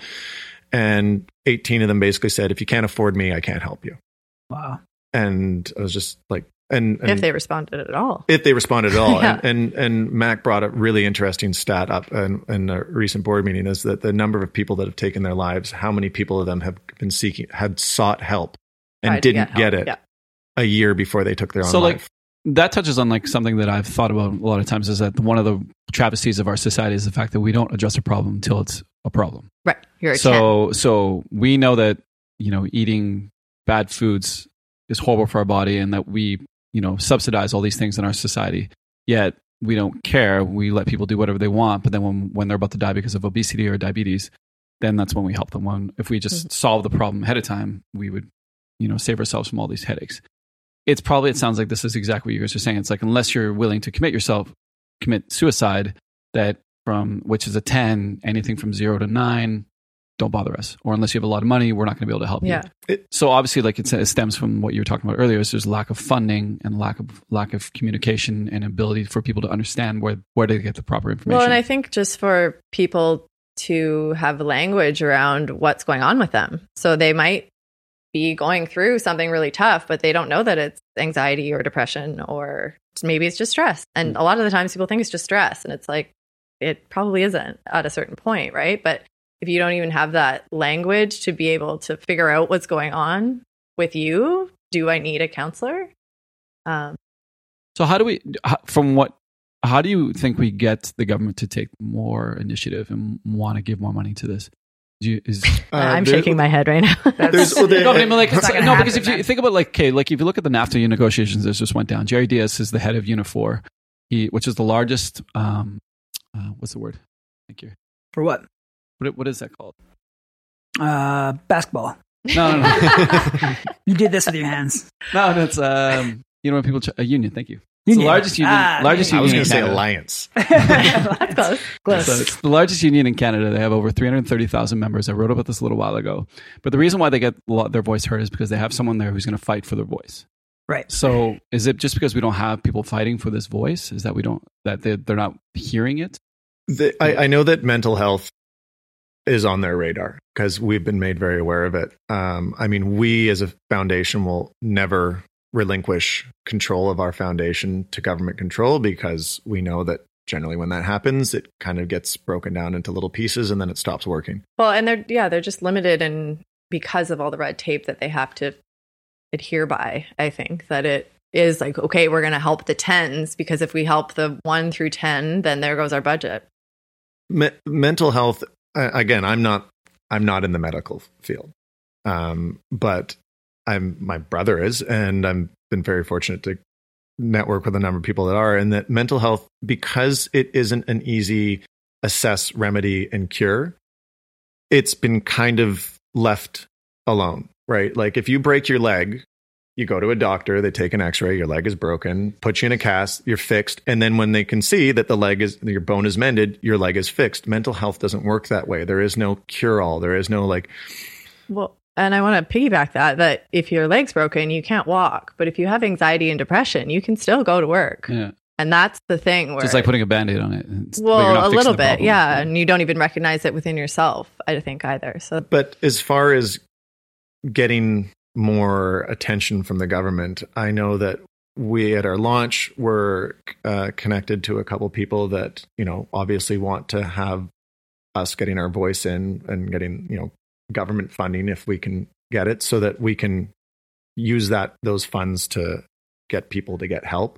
[SPEAKER 3] And eighteen of them basically said, if you can't afford me, I can't help you.
[SPEAKER 2] Wow.
[SPEAKER 3] And I was just like, and, and
[SPEAKER 4] if they responded at all.
[SPEAKER 3] If they responded at all.
[SPEAKER 4] Yeah.
[SPEAKER 3] and, and and Mac brought a really interesting stat up in, in a recent board meeting, is that the number of people that have taken their lives, how many people of them have been seeking, had sought help and
[SPEAKER 4] Tried to
[SPEAKER 3] didn't
[SPEAKER 4] get
[SPEAKER 3] get,
[SPEAKER 4] help,
[SPEAKER 3] it
[SPEAKER 4] yeah.
[SPEAKER 3] a year before they took their own
[SPEAKER 1] So like
[SPEAKER 3] life.
[SPEAKER 1] that touches on like something that I've thought about a lot of times, is that one of the travesties of our society is the fact that we don't address a problem until it's a problem.
[SPEAKER 4] Right. You're a
[SPEAKER 1] So so we know that, you know, eating bad foods is horrible for our body, and that we, you know, subsidize all these things in our society. Yet we don't care. We let people do whatever they want. But then when, when they're about to die because of obesity or diabetes, then that's when we help them. When if we just mm-hmm. solve the problem ahead of time, we would, you know, save ourselves from all these headaches. It's probably, it sounds like this is exactly what you guys are saying. It's like, unless you're willing to commit yourself, commit suicide, that from, which is a ten, anything from zero to nine, don't bother us. Or unless you have a lot of money, we're not going to be able to help
[SPEAKER 4] yeah.
[SPEAKER 1] you.
[SPEAKER 3] It,
[SPEAKER 1] so obviously, like it, it stems from what you were talking about earlier, is there's lack of funding and lack of lack of communication and ability for people to understand where, where to get the proper information.
[SPEAKER 4] Well, and I think just for people to have language around what's going on with them. So they might be going through something really tough, but they don't know that it's anxiety or depression, or maybe it's just stress. And mm-hmm. a lot of the times people think it's just stress, and it's like, it probably isn't at a certain point, right? But if you don't even have that language to be able to figure out what's going on with you, do I need a counselor? Um,
[SPEAKER 1] so how do we, from what, how do you think we get the government to take more initiative and want to give more money to this? Do you, is,
[SPEAKER 4] uh, I'm shaking my head right now.
[SPEAKER 3] There's, oh, they,
[SPEAKER 1] no, I mean, like,
[SPEAKER 2] it's
[SPEAKER 1] no,
[SPEAKER 2] happen,
[SPEAKER 1] because if you
[SPEAKER 2] man.
[SPEAKER 1] think about like, okay, like if you look at the NAFTA negotiations that just went down, Jerry Diaz is the head of Unifor, he, which is the largest, um, uh, what's the word? Thank you.
[SPEAKER 2] For what?
[SPEAKER 1] What, what is that called?
[SPEAKER 2] Uh, basketball.
[SPEAKER 1] No, no, no.
[SPEAKER 2] You did this with your hands.
[SPEAKER 1] no, that's, um, you know, when people, ch- a union, thank you. It's
[SPEAKER 2] Union.
[SPEAKER 1] the largest union,
[SPEAKER 2] Ah,
[SPEAKER 1] largest
[SPEAKER 3] I was
[SPEAKER 1] union
[SPEAKER 3] going to
[SPEAKER 1] in
[SPEAKER 3] say
[SPEAKER 1] Canada.
[SPEAKER 3] alliance.
[SPEAKER 4] That's close.
[SPEAKER 2] Close.
[SPEAKER 1] So it's the largest union in Canada. They have over three hundred thirty thousand members. I wrote about this a little while ago. But the reason why they get a lot, their voice heard is because they have someone there who's going to fight for their voice.
[SPEAKER 2] Right.
[SPEAKER 1] So is it just because we don't have people fighting for this voice? Is that we don't, that they, they're not hearing it?
[SPEAKER 3] The, I, I know that mental health is on their radar because we've been made very aware of it. Um, I mean, we as a foundation will never relinquish control of our foundation to government control, because we know that generally when that happens, it kind of gets broken down into little pieces and then it stops working.
[SPEAKER 4] Well, and they're, yeah, they're just limited, and because of all the red tape that they have to adhere by, I think that it is like, okay, we're going to help the tens, because if we help the one through ten, then there goes our budget.
[SPEAKER 3] Me- mental health, uh, again, I'm not, I'm not in the medical field, um, but I'm, my brother is, and I've been very fortunate to network with a number of people that are, and that mental health, because it isn't an easy assess, remedy, and cure, it's been kind of left alone, right? Like if you break your leg, you go to a doctor, they take an x-ray, your leg is broken, put you in a cast, you're fixed. And then when they can see that the leg is, your bone is mended, your leg is fixed. Mental health doesn't work that way. There is no cure-all. There is no like...
[SPEAKER 4] Well, and I want to piggyback that, that if your leg's broken, you can't walk. But if you have anxiety and depression, you can still go to work.
[SPEAKER 1] Yeah.
[SPEAKER 4] And that's the thing where...
[SPEAKER 1] Just like putting a Band-Aid on it. It's,
[SPEAKER 4] well, a little bit,
[SPEAKER 1] problem.
[SPEAKER 4] yeah. And you don't even recognize it within yourself, I think, either. So,
[SPEAKER 3] But as far as getting more attention from the government, I know that we at our launch were uh, connected to a couple people that, you know, obviously want to have us getting our voice in and getting, you know, government funding if we can get it, so that we can use that those funds to get people to get help.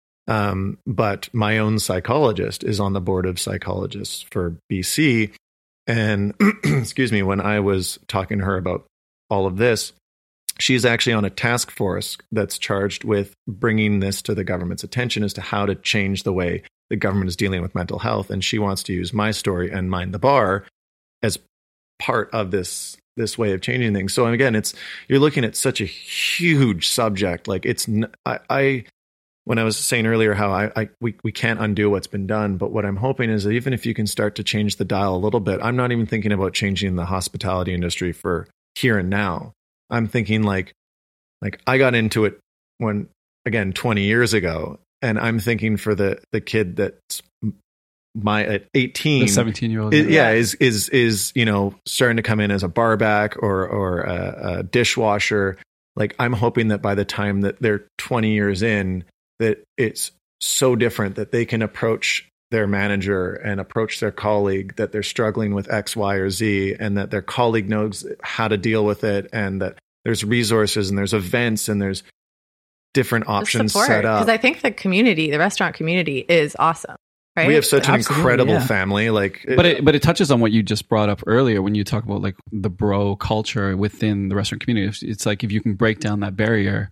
[SPEAKER 3] Um, but my own psychologist is on the board of psychologists for B C. And excuse me, when I was talking to her about all of this, she's actually on a task force that's charged with bringing this to the government's attention as to how to change the way the government is dealing with mental health. And she wants to use my story and Mind the Bar as part of this this way of changing things. So again, it's you're looking at such a huge subject. Like it's I, I when I was saying earlier how I, I we we can't undo what's been done, but what I'm hoping is that even if you can start to change the dial a little bit, I'm not even thinking about changing the hospitality industry for here and now. I'm thinking like like I got into it when again twenty years ago, and I'm thinking for the the kid that's my at eighteen,
[SPEAKER 1] The seventeen year old.
[SPEAKER 3] Is, yeah, is is is you know starting to come in as a bar back or or a, a dishwasher. Like I'm hoping that by the time that they're twenty years in, that it's so different that they can approach their manager and approach their colleague that they're struggling with X, Y, or Z, and that their colleague knows how to deal with it, and that there's resources and there's events and there's different options set up.
[SPEAKER 4] Because I think the community, the restaurant community, is awesome. Right?
[SPEAKER 3] We have such an
[SPEAKER 2] Absolutely,
[SPEAKER 3] incredible
[SPEAKER 2] yeah.
[SPEAKER 3] family. Like,
[SPEAKER 1] But it but it touches on what you just brought up earlier when you talk about like the bro culture within the restaurant community. It's- It's like if you can break down that barrier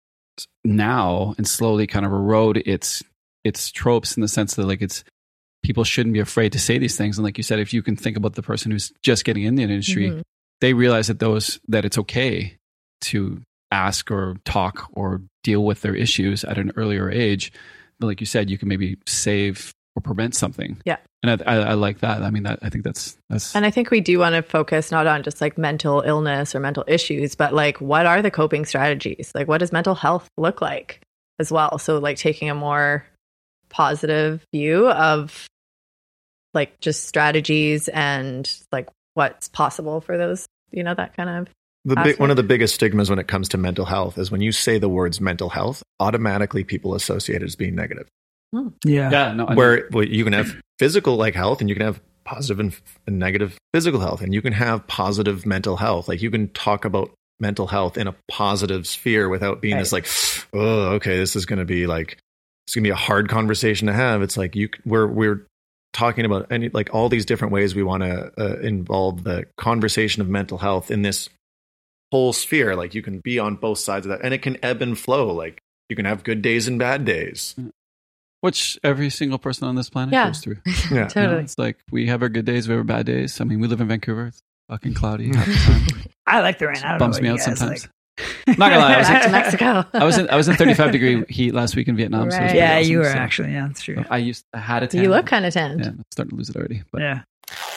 [SPEAKER 1] now and slowly kind of erode its its tropes in the sense that like it's people shouldn't be afraid to say these things. And like you said, if you can think about the person who's just getting in the industry,
[SPEAKER 4] Mhm.
[SPEAKER 1] they realize that those that it's okay to ask or talk or deal with their issues at an earlier age. But like you said, you can maybe save or prevent something.
[SPEAKER 4] Yeah.
[SPEAKER 1] And I, I, I like that. I mean, that I think that's that's
[SPEAKER 4] And I think we do want to focus not on just like mental illness or mental issues, but like what are the coping strategies? Like what does mental health look like as well? So like taking a more positive view of like just strategies and like what's possible for those, you know, that kind of
[SPEAKER 3] the big,
[SPEAKER 4] aspect.
[SPEAKER 3] one of the biggest stigmas when it comes to mental health is when you say the words mental health, automatically people associate it as being negative.
[SPEAKER 2] Yeah.
[SPEAKER 1] yeah. No, I mean,
[SPEAKER 3] Where well, you can have physical like health, and you can have positive and, and negative physical health, and you can have positive mental health. Like you can talk about mental health in a positive sphere without being
[SPEAKER 4] Right.
[SPEAKER 3] this like, oh, okay, this is going to be like it's going to be a hard conversation to have. It's like you we're we're talking about any like all these different ways we want to uh, involve the conversation of mental health in this whole sphere. Like you can be on both sides of that, and it can ebb and flow. Like you can have good days and bad days.
[SPEAKER 1] which every single person on this planet
[SPEAKER 4] Yeah.
[SPEAKER 1] goes through.
[SPEAKER 3] Yeah.
[SPEAKER 1] You know,
[SPEAKER 4] Totally.
[SPEAKER 1] it's like we have our good days, we have our bad days. I mean, we live in Vancouver. It's fucking cloudy half the time.
[SPEAKER 2] I like the rain. I don't
[SPEAKER 1] Bums
[SPEAKER 2] know
[SPEAKER 1] me
[SPEAKER 2] what
[SPEAKER 1] out
[SPEAKER 2] you guys
[SPEAKER 1] sometimes.
[SPEAKER 2] like.
[SPEAKER 1] Not gonna lie, I was,
[SPEAKER 4] Back to Mexico.
[SPEAKER 1] I was in I was in thirty-five degree heat last week in Vietnam. So it was
[SPEAKER 4] Right.
[SPEAKER 1] pretty
[SPEAKER 2] Yeah,
[SPEAKER 1] awesome.
[SPEAKER 2] you were
[SPEAKER 1] So
[SPEAKER 2] actually. Yeah, that's true.
[SPEAKER 1] I used I had a tan.
[SPEAKER 4] You look kind of tanned.
[SPEAKER 1] Yeah, I'm starting to lose it already. But
[SPEAKER 2] Yeah.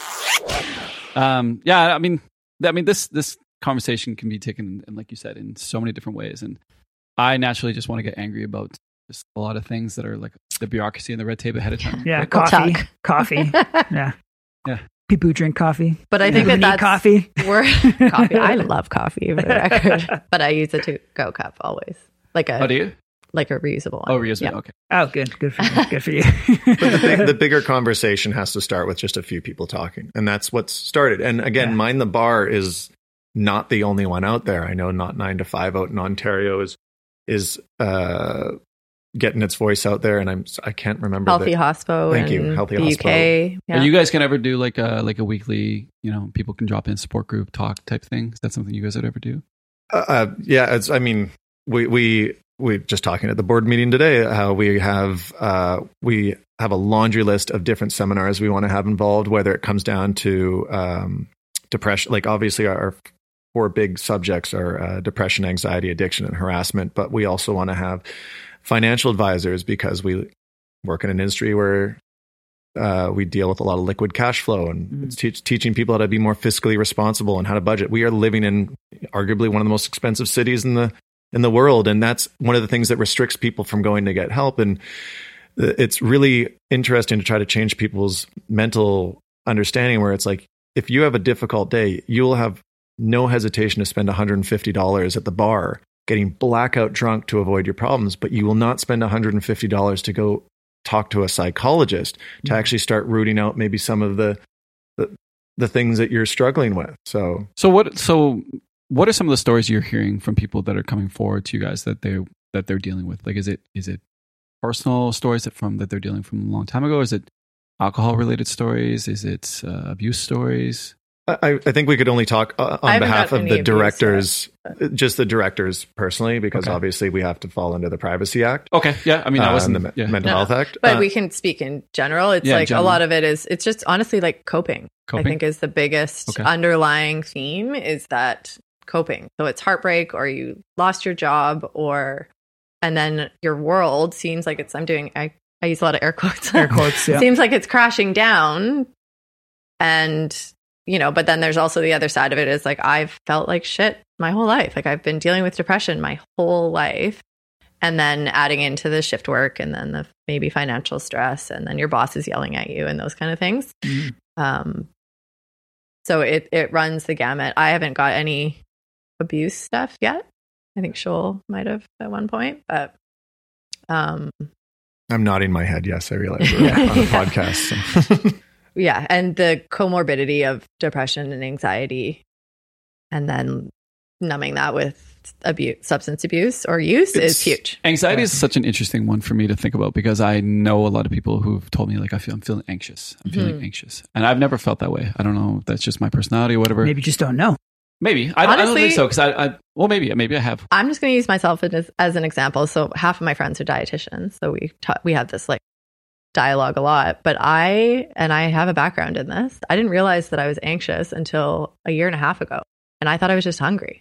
[SPEAKER 1] um, yeah, I mean, I mean, this this conversation can be taken, and like you said, in so many different ways. And I naturally just want to get angry about just a lot of things that are like the bureaucracy and the red tape ahead of time.
[SPEAKER 2] Yeah,
[SPEAKER 1] Like,
[SPEAKER 4] We'll
[SPEAKER 2] coffee.
[SPEAKER 4] talk.
[SPEAKER 2] Coffee. Yeah.
[SPEAKER 1] Yeah.
[SPEAKER 2] People who drink coffee.
[SPEAKER 4] But I think
[SPEAKER 2] Who
[SPEAKER 4] that
[SPEAKER 2] need
[SPEAKER 4] that's
[SPEAKER 2] coffee.
[SPEAKER 4] we're coffee. I love coffee for the record, but I use a to go cup always, like a
[SPEAKER 1] oh, do you?
[SPEAKER 4] like a reusable one.
[SPEAKER 1] Oh, reusable.
[SPEAKER 4] Yeah.
[SPEAKER 1] Okay.
[SPEAKER 2] Oh, good. Good for you. Good for you.
[SPEAKER 3] But the, big, the bigger conversation has to start with just a few people talking, and that's what's started. And again,
[SPEAKER 2] Yeah.
[SPEAKER 3] Mind the Bar is not the only one out there. I know Not Nine to Five out in Ontario is is uh, getting its voice out there, and I'm I can't remember
[SPEAKER 4] Healthy
[SPEAKER 3] the,
[SPEAKER 4] Hospo.
[SPEAKER 3] Thank you,
[SPEAKER 4] in
[SPEAKER 3] Healthy
[SPEAKER 4] the
[SPEAKER 3] Hospo.
[SPEAKER 4] U K. Yeah.
[SPEAKER 1] Are you guys can ever do like a like a weekly, you know, people can drop in support group talk type thing? Is that something you guys would ever do?
[SPEAKER 3] uh, uh, yeah. It's I mean we we we just talking at the board meeting today how we have uh, we have a laundry list of different seminars we want to have involved, whether it comes down to um, depression. Like obviously our, our four big subjects are uh, depression, anxiety, addiction, and harassment, but we also want to have financial advisors because we work in an industry where uh, we deal with a lot of liquid cash flow, and
[SPEAKER 2] Mm.
[SPEAKER 3] it's teach, teaching people how to be more fiscally responsible and how to budget. We are living in arguably one of the most expensive cities in the in the world, and that's one of the things that restricts people from going to get help. And it's really interesting to try to change people's mental understanding, where it's like if you have a difficult day, you'll have no hesitation to spend one hundred fifty dollars at the bar getting blackout drunk to avoid your problems, but you will not spend one hundred fifty dollars to go talk to a psychologist to actually start rooting out maybe some of the, the the things that you're struggling with. So
[SPEAKER 1] So what? So what are some of the stories you're hearing from people that are coming forward to you guys that they that they're dealing with? Like, is it is it personal stories that from that they're dealing from a long time ago? Is it alcohol related stories? Is it uh, abuse stories?
[SPEAKER 3] I, I think we could only talk uh,
[SPEAKER 4] I
[SPEAKER 3] on
[SPEAKER 4] haven't
[SPEAKER 3] behalf
[SPEAKER 4] gotten
[SPEAKER 3] of
[SPEAKER 4] any
[SPEAKER 3] the
[SPEAKER 4] abuse
[SPEAKER 3] directors, just the directors personally, because
[SPEAKER 1] Okay.
[SPEAKER 3] obviously we have to fall under the Privacy Act.
[SPEAKER 1] Okay, yeah. I mean, I
[SPEAKER 3] uh,
[SPEAKER 1] wasn't.
[SPEAKER 3] and the Me-
[SPEAKER 1] yeah.
[SPEAKER 3] Mental
[SPEAKER 4] No,
[SPEAKER 3] Health Act.
[SPEAKER 4] But
[SPEAKER 3] Uh,
[SPEAKER 4] we can speak in general. It's
[SPEAKER 1] Yeah, in
[SPEAKER 4] like
[SPEAKER 1] general.
[SPEAKER 4] a lot of it is, it's just honestly like coping,
[SPEAKER 1] Coping?
[SPEAKER 4] I think is the biggest
[SPEAKER 1] Okay.
[SPEAKER 4] underlying theme is that coping. So it's heartbreak or you lost your job or, and then your world seems like it's, I'm doing, I, I use a lot of air quotes.
[SPEAKER 2] Air quotes. Yeah.
[SPEAKER 4] Seems like it's crashing down. And, you know, but then there's also the other side of it is like, I've felt like shit my whole life. Like I've been dealing with depression my whole life. And then adding into the shift work and then the maybe financial stress and then your boss is yelling at you and those kind of things. Mm. Um, so it, it runs the gamut. I haven't got any abuse stuff yet. I think Shoal might have at one point, but um,
[SPEAKER 3] I'm nodding my head. Yes, I realize we're on a podcast. So.
[SPEAKER 4] Yeah. And the comorbidity of depression and anxiety and then numbing that with abuse, substance abuse or use it's, is huge.
[SPEAKER 1] Anxiety yeah. is such an interesting one for me to think about because I know a lot of people who've told me like, I feel I'm feeling anxious. I'm feeling mm-hmm. anxious. And I've never felt that way. I don't know if that's just my personality or whatever.
[SPEAKER 2] Maybe you just don't know.
[SPEAKER 1] Maybe. I, Honestly, I don't think so. Cause I, I, well, maybe, maybe I have.
[SPEAKER 4] I'm just going to use myself as, as an example. So half of my friends are dietitians. So we, ta- we had this like dialogue a lot, but I, and I have a background in this. I didn't realize that I was anxious until a year and a half ago. And I thought I was just hungry.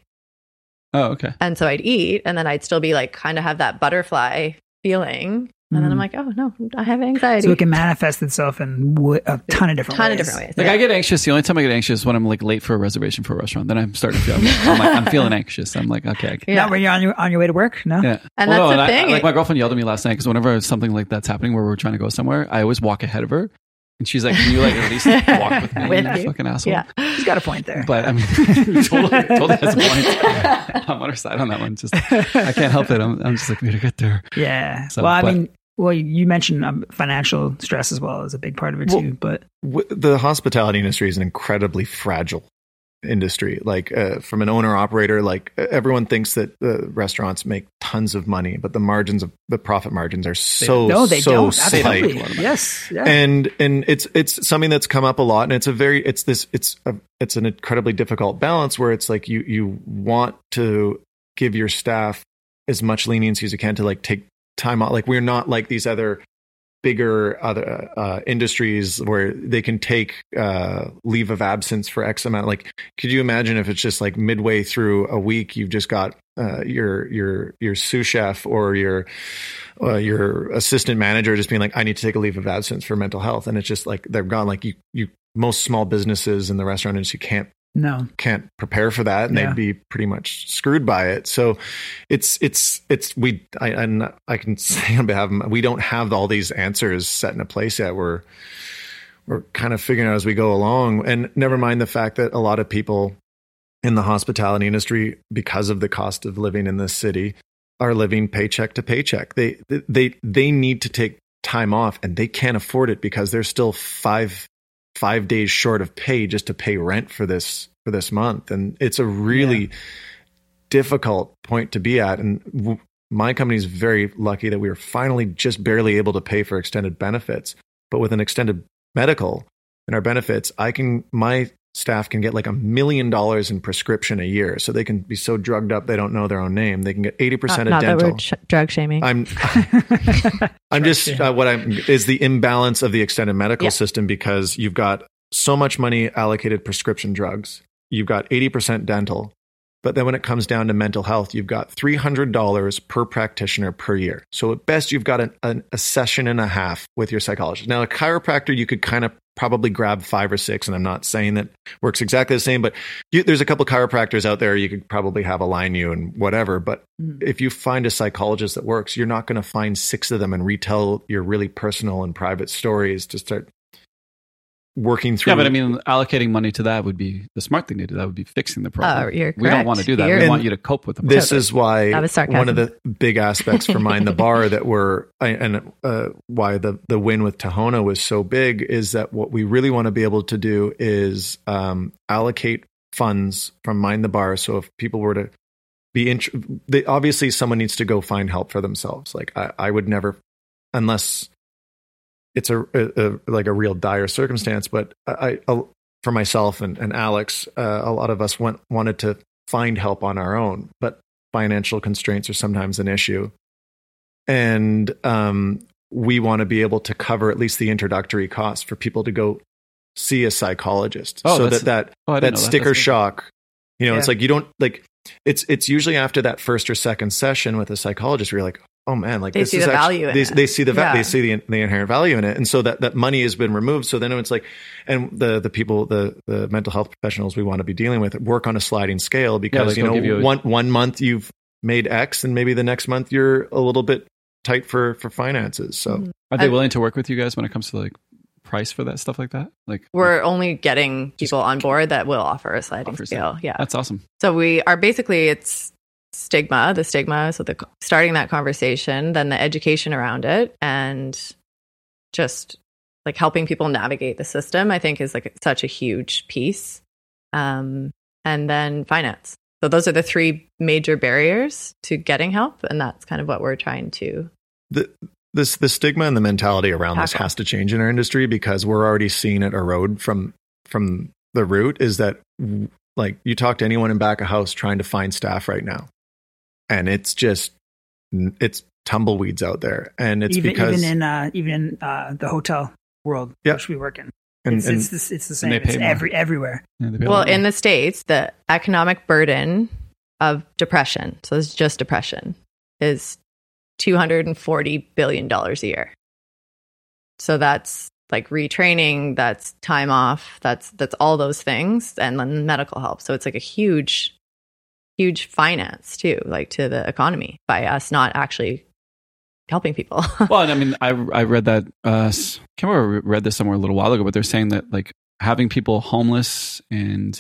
[SPEAKER 1] Oh, okay.
[SPEAKER 4] And so I'd eat and then I'd still be like, kind of have that butterfly feeling. And mm. then I'm like, oh no, I have anxiety.
[SPEAKER 2] So it can manifest itself in w- a ton of different
[SPEAKER 4] ton
[SPEAKER 2] ways.
[SPEAKER 4] of different ways.
[SPEAKER 1] Like
[SPEAKER 4] yeah.
[SPEAKER 1] I get anxious. The only time I get anxious is when I'm like late for a reservation for a restaurant. Then I'm starting to feel, I'm like, I'm feeling anxious. I'm like, okay.
[SPEAKER 2] Yeah. Not when you're on your, on your way to work? No?
[SPEAKER 1] Yeah.
[SPEAKER 4] And
[SPEAKER 1] well,
[SPEAKER 4] that's
[SPEAKER 1] no,
[SPEAKER 4] the
[SPEAKER 1] and
[SPEAKER 4] thing.
[SPEAKER 1] I, like my girlfriend yelled at me last night because whenever something like that's happening where we're trying to go somewhere, I always walk ahead of her. And she's like, can you like at least walk with me?
[SPEAKER 4] With
[SPEAKER 1] you
[SPEAKER 4] you.
[SPEAKER 1] Fucking asshole.
[SPEAKER 2] Yeah. She's got a point there.
[SPEAKER 1] But I mean, totally, totally has a point. I'm on her side on that one. Just, I can't help it. I'm, I'm just like, we gotta get there.
[SPEAKER 2] Yeah.
[SPEAKER 1] So,
[SPEAKER 2] well, I
[SPEAKER 1] but,
[SPEAKER 2] mean, well, you mentioned um, financial stress as well as a big part of it
[SPEAKER 3] well,
[SPEAKER 2] too, but
[SPEAKER 3] w- the hospitality industry is an incredibly fragile industry. Like uh, from an owner operator, like everyone thinks that uh, restaurants make tons of money, but the margins of the profit margins are so
[SPEAKER 2] no, they
[SPEAKER 3] so
[SPEAKER 2] don't.
[SPEAKER 3] slight.
[SPEAKER 2] Absolutely. Yes, yeah.
[SPEAKER 3] and and it's it's something that's come up a lot, and it's a very it's this it's a, it's an incredibly difficult balance where it's like you you want to give your staff as much leniency as you can to like take time out. Like we're not like these other bigger other uh, industries where they can take uh, leave of absence for X amount. Like, could you imagine if it's just like midway through a week, you've just got uh, your your your sous chef or your uh, your assistant manager just being like, I need to take a leave of absence for mental health, and it's just like they're gone. Like you you most small businesses in the restaurant industry can't.
[SPEAKER 2] No,
[SPEAKER 3] can't prepare for that, and yeah. they'd be pretty much screwed by it. So, it's it's it's we. I I'm I can say on behalf of them, we don't have all these answers set in a place yet. We're we're kind of figuring out as we go along, and never mind the fact that a lot of people in the hospitality industry, because of the cost of living in this city, are living paycheck to paycheck. They they they need to take time off, and they can't afford it because they're still five. five days short of pay just to pay rent for this, for this month. And it's a really yeah. difficult point to be at. And w- my company is very lucky that we were finally just barely able to pay for extended benefits, but with an extended medical and our benefits, I can, my staff can get like a million dollars in prescription a year. So they can be so drugged up they don't know their own name. They can get eighty percent
[SPEAKER 4] not,
[SPEAKER 3] of
[SPEAKER 4] not
[SPEAKER 3] dental.
[SPEAKER 4] That we're ch- drug shaming.
[SPEAKER 3] I'm I'm just uh, what I'm is the imbalance of the extended medical yeah. system, because you've got so much money allocated prescription drugs. You've got eighty percent dental. But then when it comes down to mental health, you've got three hundred dollars per practitioner per year. So at best, you've got an, an, a session and a half with your psychologist. Now, a chiropractor, you could kind of probably grab five or six, and I'm not saying that works exactly the same, but you, there's a couple of chiropractors out there you could probably have align you and whatever. But mm. if you find a psychologist that works, you're not going to find six of them and retell your really personal and private stories to start working through.
[SPEAKER 1] Yeah, but I mean, allocating money to that would be the smart thing to do. That would be fixing the problem.
[SPEAKER 4] Uh, you're
[SPEAKER 1] we don't want to do that.
[SPEAKER 4] You're,
[SPEAKER 1] we want you to cope with the problem.
[SPEAKER 3] This is why one of the big aspects for Mind the Bar that we're, and uh, why the, the win with Tahona was so big is that what we really want to be able to do is um, allocate funds from Mind the Bar. So if people were to be, int- they, obviously someone needs to go find help for themselves. Like I, I would never, unless it's a, a, a like a real dire circumstance. But I, I for myself and, and Alex, uh, a lot of us went, wanted to find help on our own, but financial constraints are sometimes an issue. And um, we want to be able to cover at least the introductory costs for people to go see a psychologist.
[SPEAKER 1] Oh,
[SPEAKER 3] so that that,
[SPEAKER 1] oh,
[SPEAKER 3] that sticker that. shock, you know,
[SPEAKER 2] yeah.
[SPEAKER 3] it's like you don't like, it's it's usually after that first or second session with a psychologist where you're like, oh man, like
[SPEAKER 4] they
[SPEAKER 3] this
[SPEAKER 4] see
[SPEAKER 3] is
[SPEAKER 4] the
[SPEAKER 3] actually,
[SPEAKER 4] value in
[SPEAKER 3] they,
[SPEAKER 4] it.
[SPEAKER 3] they see the
[SPEAKER 4] yeah.
[SPEAKER 3] they see the, the inherent value in it, and so that, that money has been removed. So then it's like, and the the people, the the mental health professionals we want to be dealing with work on a sliding scale, because
[SPEAKER 1] yeah, like
[SPEAKER 3] you know
[SPEAKER 1] you a,
[SPEAKER 3] one one month you've made X, and maybe the next month you're a little bit tight for for finances. So
[SPEAKER 4] Mhm.
[SPEAKER 1] Are they
[SPEAKER 4] I-
[SPEAKER 1] willing to work with you guys when it comes to like price for that stuff like that? Like
[SPEAKER 4] We're only getting people on board that will offer a sliding
[SPEAKER 1] Offers
[SPEAKER 4] scale. Yeah.
[SPEAKER 1] that's awesome.
[SPEAKER 4] So we are basically, it's stigma, the stigma. So the starting that conversation, then the education around it, and just like helping people navigate the system, I think is like such a huge piece. Um, and then finance. So those are the three major barriers to getting help. And that's kind of what we're trying to.
[SPEAKER 3] the this the stigma and the mentality around this
[SPEAKER 4] Tackle.
[SPEAKER 3] has to change in our industry, because we're already seeing it erode from from the root. Is that, like, you talk to anyone in back of house trying to find staff right now, and it's just it's tumbleweeds out there, and it's
[SPEAKER 2] even
[SPEAKER 3] because
[SPEAKER 2] even in uh, even in uh, the hotel world,
[SPEAKER 3] Yeah.
[SPEAKER 2] which we work in,
[SPEAKER 3] and,
[SPEAKER 2] it's,
[SPEAKER 3] and
[SPEAKER 2] it's, the, it's the same.
[SPEAKER 1] they
[SPEAKER 2] It's
[SPEAKER 1] pay more.
[SPEAKER 2] every everywhere.
[SPEAKER 1] Yeah, they pay a
[SPEAKER 4] Well,
[SPEAKER 1] lot
[SPEAKER 4] in
[SPEAKER 1] more.
[SPEAKER 4] the States, the economic burden of depression, so it's just depression, is two hundred forty billion dollars a year. So that's like retraining, that's time off, that's that's all those things, and then medical help. So it's like a huge, huge finance too, like to the economy, by us not actually helping people.
[SPEAKER 1] Well, and I mean, I I read that. Uh, s- can't remember. I read this somewhere a little while ago, but they're saying that like having people homeless and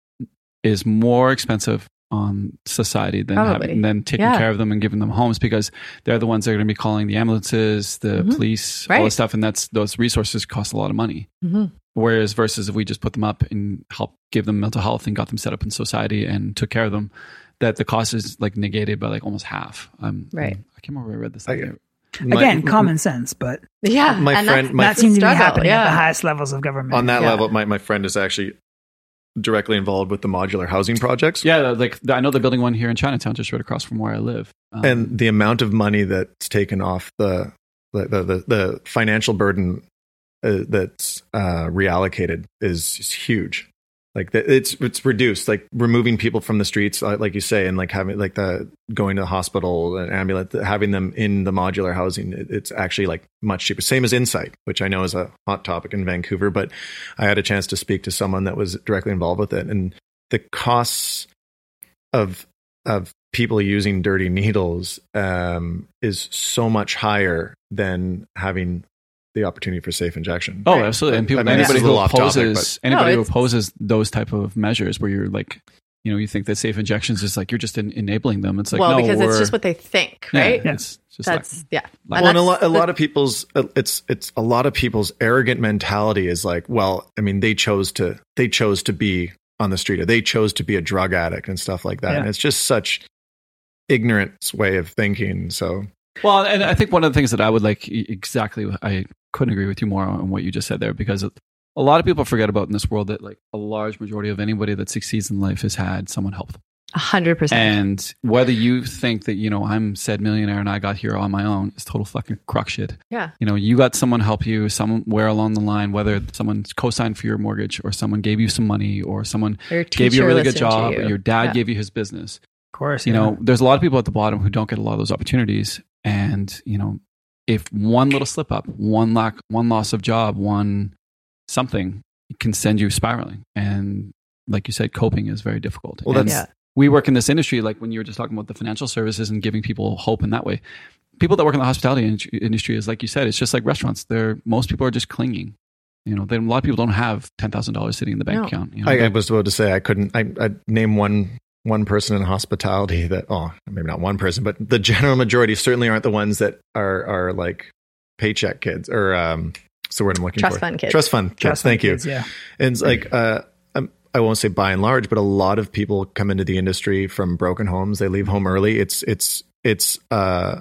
[SPEAKER 1] is more expensive on society than
[SPEAKER 4] Probably.
[SPEAKER 1] having than taking
[SPEAKER 4] Yeah.
[SPEAKER 1] care of them and giving them homes, because they're the ones that are going to be calling the ambulances, the
[SPEAKER 4] Mhm.
[SPEAKER 1] police, all
[SPEAKER 4] Right.
[SPEAKER 1] this stuff, and that's those resources cost a lot of money.
[SPEAKER 4] Mhm.
[SPEAKER 1] Whereas versus if we just put them up and help give them mental health and got them set up in society and took care of them, that the cost is like negated by like almost half. Um,
[SPEAKER 4] Right.
[SPEAKER 1] I can't remember where I read this.
[SPEAKER 3] I-
[SPEAKER 1] thing.
[SPEAKER 3] my-
[SPEAKER 2] Again, common sense, but
[SPEAKER 4] Yeah.
[SPEAKER 3] My
[SPEAKER 4] and
[SPEAKER 3] friend-
[SPEAKER 4] that's,
[SPEAKER 3] my-
[SPEAKER 2] that
[SPEAKER 4] that's
[SPEAKER 2] seems to be
[SPEAKER 4] struggle,
[SPEAKER 2] happening
[SPEAKER 4] yeah.
[SPEAKER 2] at the highest levels of government.
[SPEAKER 3] on that
[SPEAKER 4] Yeah.
[SPEAKER 3] level, my, my friend is actually directly involved with the modular housing projects.
[SPEAKER 1] Yeah, like I know they're building one here in Chinatown, just right across from where I live. Um,
[SPEAKER 3] And the amount of money that's taken off the the the, the, the financial burden uh, that's uh, reallocated is, is huge. Like the, it's it's reduced. Like removing people from the streets, uh, like you say, and like having like the going to the hospital, an ambulance, having them in the modular housing. It, it's actually like much cheaper. Same as Insight, which I know is a hot topic in Vancouver. But I had a chance to speak to someone that was directly involved with it, and the costs of of people using dirty needles um, is so much higher than having the opportunity for safe injection.
[SPEAKER 1] oh,
[SPEAKER 4] Right.
[SPEAKER 1] absolutely. And people,
[SPEAKER 3] I mean, this
[SPEAKER 1] anybody
[SPEAKER 3] is a
[SPEAKER 1] who
[SPEAKER 3] little off topic,
[SPEAKER 1] opposes anybody
[SPEAKER 4] No,
[SPEAKER 1] who
[SPEAKER 4] it's-
[SPEAKER 1] opposes those type of measures, where you're like, you know, you think that safe injections is like you're just in, enabling them. It's like
[SPEAKER 4] well,
[SPEAKER 1] no,
[SPEAKER 4] because it's
[SPEAKER 1] we're-
[SPEAKER 4] just what they think,
[SPEAKER 1] yeah,
[SPEAKER 4] right?
[SPEAKER 1] It's just
[SPEAKER 4] That's,
[SPEAKER 1] like,
[SPEAKER 4] yeah.
[SPEAKER 1] like-
[SPEAKER 3] Well, and a
[SPEAKER 4] that's
[SPEAKER 3] lot, a
[SPEAKER 4] the-
[SPEAKER 3] lot of people's it's it's a lot of people's arrogant mentality is like, well, I mean, they chose to they chose to be on the street, or they chose to be a drug addict and stuff like that.
[SPEAKER 2] Yeah.
[SPEAKER 3] And it's just such ignorant way of thinking. So
[SPEAKER 1] Well, and I think one of the things that I would like e- exactly, I couldn't agree with you more on what you just said there, because a lot of people forget about in this world that like a large majority of anybody that succeeds in life has had someone help them.
[SPEAKER 4] A hundred percent.
[SPEAKER 1] And whether you think that, you know, I'm said millionaire and I got here on my own is total fucking crock shit.
[SPEAKER 4] Yeah.
[SPEAKER 1] You know, you got someone help you somewhere along the line, whether someone co-signed for your mortgage or someone gave you some money or someone
[SPEAKER 4] Your
[SPEAKER 1] gave you a
[SPEAKER 4] teacher
[SPEAKER 1] really good
[SPEAKER 4] listened to
[SPEAKER 1] job
[SPEAKER 4] you.
[SPEAKER 1] or your dad
[SPEAKER 4] Yeah.
[SPEAKER 1] gave you his business.
[SPEAKER 2] Of course,
[SPEAKER 1] You
[SPEAKER 2] yeah.
[SPEAKER 1] know, there's a lot of people at the bottom who don't get a lot of those opportunities. And, you know, if one little slip up, one lack, one loss of job, one something can send you spiraling. And like you said, coping is very difficult.
[SPEAKER 3] Well,
[SPEAKER 1] And
[SPEAKER 3] that's-
[SPEAKER 4] Yeah.
[SPEAKER 1] we work in this industry, like when you were just talking about the financial services and giving people hope in that way. People that work in the hospitality in- industry is like you said, it's just like restaurants. They're most people are just clinging. You know, they, a lot of people don't have ten thousand dollars sitting in the bank
[SPEAKER 4] No.
[SPEAKER 1] account. You know,
[SPEAKER 3] I, I
[SPEAKER 1] They-
[SPEAKER 3] was about to say I couldn't. I I'd name one one person in hospitality that. Oh, maybe not one person, but the general majority certainly aren't the ones that are are like paycheck kids or um. What's the word I'm looking
[SPEAKER 4] Trust
[SPEAKER 3] for?
[SPEAKER 4] fund kids.
[SPEAKER 3] Trust fund kids.
[SPEAKER 2] Trust
[SPEAKER 3] Thank
[SPEAKER 2] fund
[SPEAKER 3] you.
[SPEAKER 2] kids, yeah.
[SPEAKER 3] And it's like, uh, um, I won't say by and large, but a lot of people come into the industry from broken homes. They leave home early. It's, it's, it's, uh,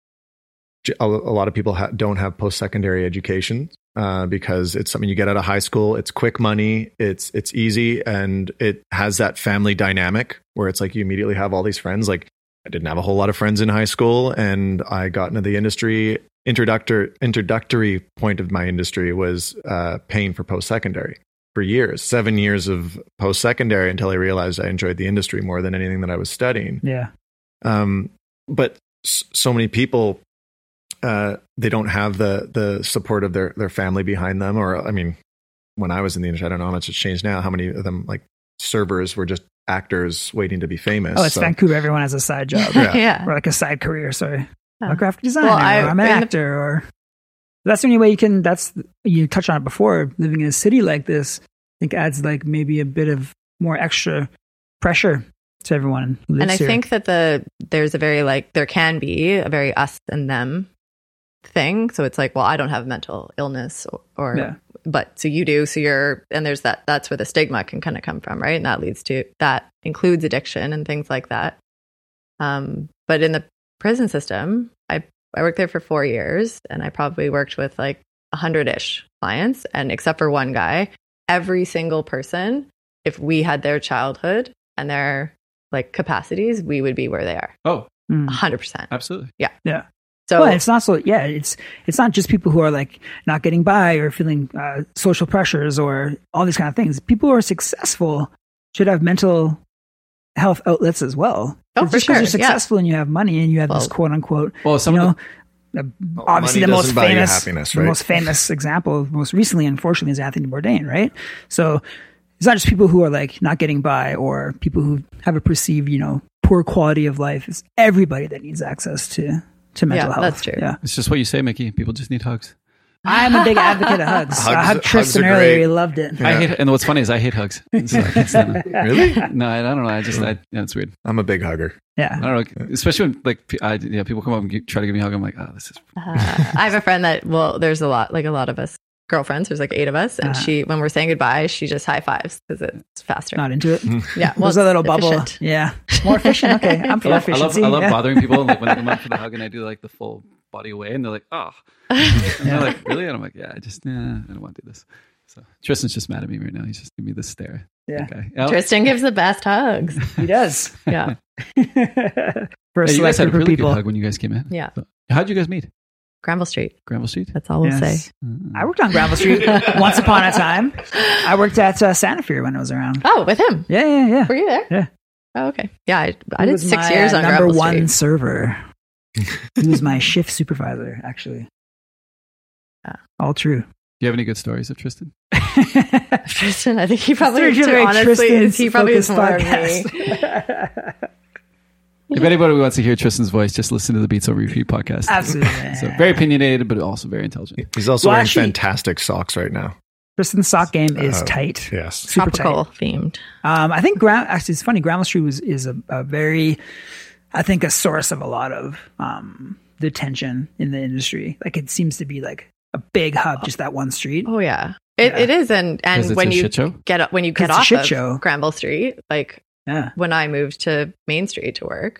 [SPEAKER 3] j- a, a lot of people ha- don't have post-secondary education, uh, because it's something you get out of high school. It's quick money. It's, it's easy. And it has that family dynamic where it's like you immediately have all these friends. Like I didn't have a whole lot of friends in high school, and I got into the industry. Introductory, introductory point of my industry was, uh, paying for post-secondary. For years, seven years of post-secondary, until I realized I enjoyed the industry more than anything that I was studying.
[SPEAKER 2] Yeah.
[SPEAKER 3] Um, but s- so many people, uh, they don't have the the support of their their family behind them. Or I mean, when I was in the industry, I don't know how much it's changed now. How many of them like servers were just actors waiting to be famous.
[SPEAKER 2] Oh, it's
[SPEAKER 3] so.
[SPEAKER 2] Vancouver. Everyone has a side job.
[SPEAKER 3] Yeah.
[SPEAKER 4] yeah.
[SPEAKER 2] Or like a side career, sorry.
[SPEAKER 4] Yeah.
[SPEAKER 2] I'm a graphic designer,
[SPEAKER 4] Well, I-
[SPEAKER 2] or I'm an
[SPEAKER 4] in the-
[SPEAKER 2] actor, or that's the only way you can, that's, you touched on it before, living in a city like this, I think adds like maybe a bit of more extra pressure to everyone who lives
[SPEAKER 4] And I
[SPEAKER 2] here.
[SPEAKER 4] think that the there's a very like there can be a very us and them thing. So it's like, well, I don't have mental illness or, or
[SPEAKER 2] Yeah.
[SPEAKER 4] but so you do. So you're and there's that that's where the stigma can kind of come from, right? And that leads to that includes addiction and things like that. Um, but in the prison system, I I worked there for four years and I probably worked with like a hundred ish clients, and except for one guy, every single person, if we had their childhood and their like capacities, we would be where they are.
[SPEAKER 1] Oh,
[SPEAKER 2] Mm.
[SPEAKER 4] A hundred percent.
[SPEAKER 1] absolutely.
[SPEAKER 2] Yeah.
[SPEAKER 4] So
[SPEAKER 2] Well, it's not so, yeah, it's, it's not just people who are like not getting by or feeling uh, social pressures or all these kind of things. People who are successful should have mental health outlets as well.
[SPEAKER 4] Oh,
[SPEAKER 2] Just
[SPEAKER 4] for
[SPEAKER 2] because
[SPEAKER 4] sure,
[SPEAKER 2] you're
[SPEAKER 4] yeah.
[SPEAKER 2] successful and you have money and you have this
[SPEAKER 4] Well-
[SPEAKER 2] quote unquote,
[SPEAKER 1] Well, some
[SPEAKER 2] you
[SPEAKER 1] of
[SPEAKER 2] know,
[SPEAKER 1] the,
[SPEAKER 2] uh,
[SPEAKER 3] Well,
[SPEAKER 2] obviously
[SPEAKER 3] money
[SPEAKER 2] the most
[SPEAKER 3] doesn't buy you
[SPEAKER 2] famous,
[SPEAKER 3] happiness,
[SPEAKER 2] the
[SPEAKER 3] right?
[SPEAKER 2] most famous example, most recently, unfortunately, is Anthony Bourdain, right? So it's not just people who are like not getting by or people who have a perceived, you know, poor quality of life. It's everybody that needs access to to mental
[SPEAKER 4] Yeah,
[SPEAKER 2] health.
[SPEAKER 4] that's true.
[SPEAKER 2] Yeah,
[SPEAKER 1] it's just what you say, Mickey. People just need hugs.
[SPEAKER 2] I'm a big advocate of hugs.
[SPEAKER 3] Hugs-
[SPEAKER 2] I hugged
[SPEAKER 3] hugs
[SPEAKER 2] Tristan
[SPEAKER 3] are
[SPEAKER 2] earlier.
[SPEAKER 3] great.
[SPEAKER 2] He loved it.
[SPEAKER 3] Yeah.
[SPEAKER 1] I hate, and what's funny is I hate hugs. So I can't stand them.
[SPEAKER 3] Really?
[SPEAKER 1] No, I, I don't know. I just, I, yeah, it's weird.
[SPEAKER 3] I'm a big hugger.
[SPEAKER 2] Yeah.
[SPEAKER 1] I don't know, especially when like pe- I, yeah, people come up and gi- try to give me a hug. I'm like, oh, this is.
[SPEAKER 4] uh, I have a friend that well, there's a lot like a lot of us girlfriends. There's like eight of us, and
[SPEAKER 2] Uh-huh.
[SPEAKER 4] she when we're saying goodbye, she just high fives because it's faster.
[SPEAKER 2] Not into it.
[SPEAKER 4] yeah, well,
[SPEAKER 2] There's a little
[SPEAKER 4] it's
[SPEAKER 2] bubble.
[SPEAKER 4] efficient.
[SPEAKER 2] Yeah. More efficient. Okay. I'm
[SPEAKER 1] I
[SPEAKER 2] for
[SPEAKER 1] love, I love,
[SPEAKER 2] efficiency.
[SPEAKER 1] I love
[SPEAKER 2] yeah.
[SPEAKER 1] bothering people. And, like when they come up for the hug and I do like the full body away, and they're like, oh, and they're like, really? And I'm like, yeah, I just, nah, I don't want to do this. So Tristan's just mad at me right now. He's just giving me this stare.
[SPEAKER 2] Yeah.
[SPEAKER 1] Okay. Yeah.
[SPEAKER 4] Tristan gives the best hugs.
[SPEAKER 2] He does.
[SPEAKER 4] Yeah,
[SPEAKER 2] For a
[SPEAKER 1] Hey, you guys
[SPEAKER 2] select
[SPEAKER 1] had a
[SPEAKER 2] group of
[SPEAKER 1] really
[SPEAKER 2] people.
[SPEAKER 1] good hug when you guys came in.
[SPEAKER 4] Yeah.
[SPEAKER 1] So, how'd you guys meet?
[SPEAKER 4] Granville Street.
[SPEAKER 1] Granville Street?
[SPEAKER 4] That's all we'll
[SPEAKER 2] Yes.
[SPEAKER 4] say.
[SPEAKER 2] I worked on Granville Street once upon a time. I worked at uh, Santa Fe when I was around.
[SPEAKER 4] Oh, with him.
[SPEAKER 2] Yeah, yeah, yeah.
[SPEAKER 4] Were you there?
[SPEAKER 2] Yeah.
[SPEAKER 4] Oh, okay. Yeah, I, I
[SPEAKER 2] He
[SPEAKER 4] did
[SPEAKER 2] was
[SPEAKER 4] six
[SPEAKER 2] my,
[SPEAKER 4] years
[SPEAKER 2] uh,
[SPEAKER 4] on
[SPEAKER 2] number
[SPEAKER 4] Granville
[SPEAKER 2] one
[SPEAKER 4] Street.
[SPEAKER 2] server. He was my shift supervisor, actually.
[SPEAKER 4] Yeah.
[SPEAKER 2] All true.
[SPEAKER 1] Do you have any good stories of Tristan?
[SPEAKER 4] Tristan, I think he probably
[SPEAKER 2] It's a very
[SPEAKER 4] honestly is he probably is
[SPEAKER 2] Tristan-focused
[SPEAKER 4] more of me.
[SPEAKER 2] podcast.
[SPEAKER 1] If anybody wants to hear Tristan's voice, just listen to the Beats Over Repeat podcast.
[SPEAKER 2] Absolutely.
[SPEAKER 1] So very opinionated, but also very intelligent.
[SPEAKER 3] He's also
[SPEAKER 2] Well,
[SPEAKER 3] wearing
[SPEAKER 2] actually-
[SPEAKER 3] fantastic socks right now.
[SPEAKER 2] Tristan's sock game is
[SPEAKER 3] Uh,
[SPEAKER 2] tight.
[SPEAKER 3] Yes.
[SPEAKER 2] Super tight.
[SPEAKER 4] Tropical themed.
[SPEAKER 2] Um, I think Gra- actually it's funny. Granville Street was is a, a very, I think, a source of a lot of um, the tension in the industry. Like it seems to be like a big hub, just that one street.
[SPEAKER 4] Oh yeah. It
[SPEAKER 2] Yeah.
[SPEAKER 4] it is, and
[SPEAKER 1] 'Cause
[SPEAKER 4] and
[SPEAKER 1] it's
[SPEAKER 4] when
[SPEAKER 1] a
[SPEAKER 4] you
[SPEAKER 1] shit show?
[SPEAKER 4] get up when you
[SPEAKER 2] 'Cause
[SPEAKER 4] get
[SPEAKER 2] it's a
[SPEAKER 4] off
[SPEAKER 2] shit
[SPEAKER 4] of
[SPEAKER 2] show.
[SPEAKER 4] Granville Street, like
[SPEAKER 2] Yeah,
[SPEAKER 4] when I moved to Main Street to work,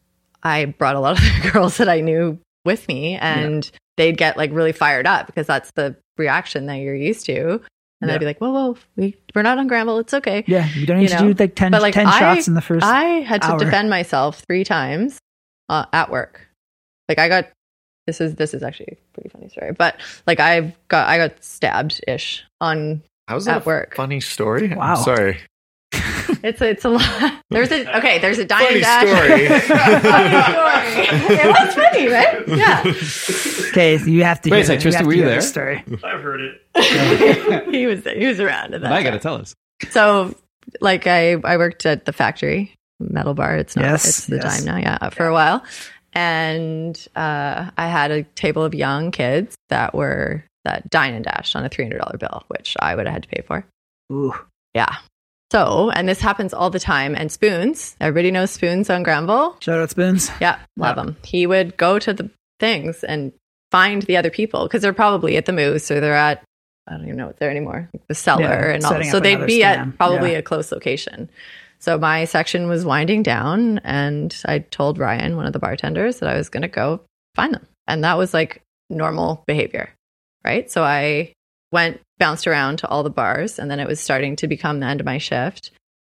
[SPEAKER 4] I brought a lot of the girls that I knew with me, and they'd get like really fired up because that's the reaction that you're used to, and
[SPEAKER 2] Yeah.
[SPEAKER 4] they'd be like, "Whoa, whoa, we we're not on Granville, it's okay."
[SPEAKER 2] yeah. You don't need
[SPEAKER 4] You
[SPEAKER 2] to
[SPEAKER 4] know,
[SPEAKER 2] do like ten,
[SPEAKER 4] but, like,
[SPEAKER 2] ten
[SPEAKER 4] I-
[SPEAKER 2] shots in the first.
[SPEAKER 4] I had to
[SPEAKER 2] hour.
[SPEAKER 4] defend myself three times uh, at work. Like I got this is this is actually a pretty funny story, but like I've got I got stabbed ish on.
[SPEAKER 3] How's
[SPEAKER 4] At
[SPEAKER 3] that a
[SPEAKER 4] work.
[SPEAKER 3] funny story?
[SPEAKER 2] Wow.
[SPEAKER 3] I'm sorry.
[SPEAKER 4] It's a, it's a lot. There's a okay. There's a dine
[SPEAKER 3] Funny
[SPEAKER 4] and dash.
[SPEAKER 3] story.
[SPEAKER 4] Funny story. It was funny, right? Yeah.
[SPEAKER 2] Okay, so you have to.
[SPEAKER 1] Wait a
[SPEAKER 2] hear-
[SPEAKER 1] sec, Tristan,
[SPEAKER 2] have to
[SPEAKER 1] were you
[SPEAKER 2] hear
[SPEAKER 1] there?
[SPEAKER 2] this Story.
[SPEAKER 5] I've heard it.
[SPEAKER 4] he was he was around at that
[SPEAKER 1] And I got
[SPEAKER 4] time.
[SPEAKER 1] to tell us.
[SPEAKER 4] So like I I worked at the factory metal bar. It's not.
[SPEAKER 2] Yes,
[SPEAKER 4] it's the
[SPEAKER 2] yes.
[SPEAKER 4] dime now. Yeah, for a while, and uh, I had a table of young kids that were that dine and dashed on a three hundred dollar bill, which I would have had to pay for.
[SPEAKER 2] Ooh,
[SPEAKER 4] Yeah. So, and this happens all the time. And Spoons, everybody knows Spoons on Granville.
[SPEAKER 2] shout out Spoons.
[SPEAKER 4] Yeah, love him. He would go to the things and find the other people because they're probably at the Moose or they're at, I don't even know what's there anymore, like the cellar
[SPEAKER 2] Yeah,
[SPEAKER 4] and all.
[SPEAKER 2] setting
[SPEAKER 4] So
[SPEAKER 2] up
[SPEAKER 4] they'd
[SPEAKER 2] another
[SPEAKER 4] be
[SPEAKER 2] stand.
[SPEAKER 4] at probably
[SPEAKER 2] Yeah.
[SPEAKER 4] a close location. So my section was winding down and I told Ryan, one of the bartenders, that I was going to go find them. And that was like normal behavior, right? So I went, bounced around to all the bars, and then it was starting to become the end of my shift.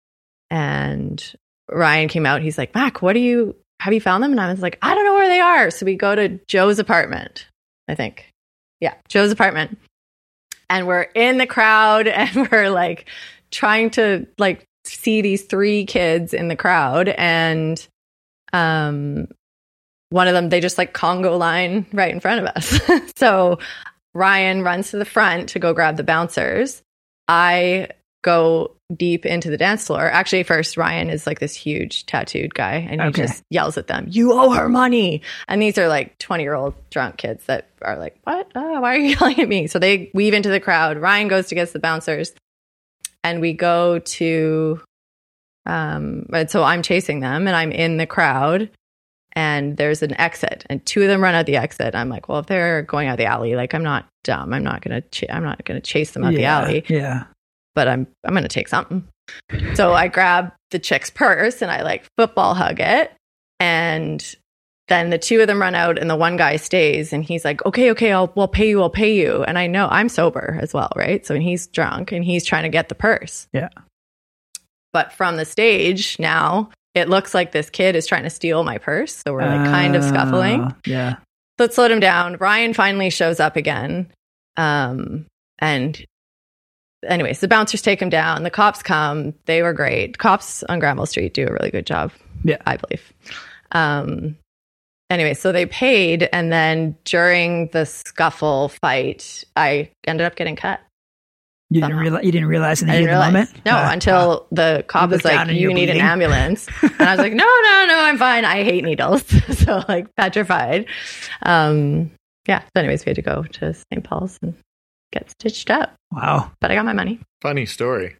[SPEAKER 4] And Ryan came out. He's like, Mac, what do you, have you found them? And I was like, I don't know where they are. So we go to Joe's apartment, I think. Yeah, Joe's apartment. And we're in the crowd and we're like trying to like see these three kids in the crowd. And um, one of them, they just like Congo line right in front of us. So Ryan runs to the front to go grab the bouncers. I go deep into the dance floor. Actually, first, Ryan is like this huge tattooed guy, and he
[SPEAKER 2] Okay.
[SPEAKER 4] just yells at them, "You owe her money!" And these are like twenty-year-old drunk kids that are like, "What? Oh, why are you yelling at me?" So they weave into the crowd. Ryan goes to get the bouncers, and we go to. Um, and so I'm chasing them, and I'm in the crowd. And there's an exit, and two of them run out the exit. I'm like, well, if they're going out the alley, like I'm not dumb. I'm not gonna. Ch- I'm not gonna chase them out the
[SPEAKER 2] Yeah,
[SPEAKER 4] alley.
[SPEAKER 2] Yeah.
[SPEAKER 4] But I'm. I'm gonna take something. So I grab the chick's purse and I like football hug it, and then the two of them run out, and the one guy stays, and he's like, okay, okay, I'll. We'll pay you. I'll pay you. And I know I'm sober as well, right? So he's drunk, and he's trying to get the purse.
[SPEAKER 2] Yeah.
[SPEAKER 4] But from the stage now, it looks like this kid is trying to steal my purse. So we're like kind of scuffling.
[SPEAKER 2] Uh, yeah.
[SPEAKER 4] So it slowed him down. Ryan finally shows up again. Um, and anyways, the bouncers take him down. The cops come. They were great. Cops on Granville Street do a really good job.
[SPEAKER 2] Yeah.
[SPEAKER 4] I believe. Um, anyway, so they paid. And then during the scuffle fight, I ended up getting cut.
[SPEAKER 2] You didn't
[SPEAKER 4] Somehow.
[SPEAKER 2] realize. You didn't realize in the
[SPEAKER 4] I
[SPEAKER 2] heat
[SPEAKER 4] didn't
[SPEAKER 2] of the
[SPEAKER 4] realize.
[SPEAKER 2] moment.
[SPEAKER 4] No,
[SPEAKER 2] Ah,
[SPEAKER 4] until the cop
[SPEAKER 2] You
[SPEAKER 4] was
[SPEAKER 2] looked down
[SPEAKER 4] like,
[SPEAKER 2] and
[SPEAKER 4] "You
[SPEAKER 2] you're
[SPEAKER 4] need
[SPEAKER 2] bleeding."
[SPEAKER 4] an ambulance," and I was like, "No, no, no, I'm fine. I hate needles." So like petrified. Um, yeah. So anyways, we had to go to Saint Paul's and get stitched up,
[SPEAKER 2] wow.
[SPEAKER 4] but I got my money.
[SPEAKER 3] Funny story.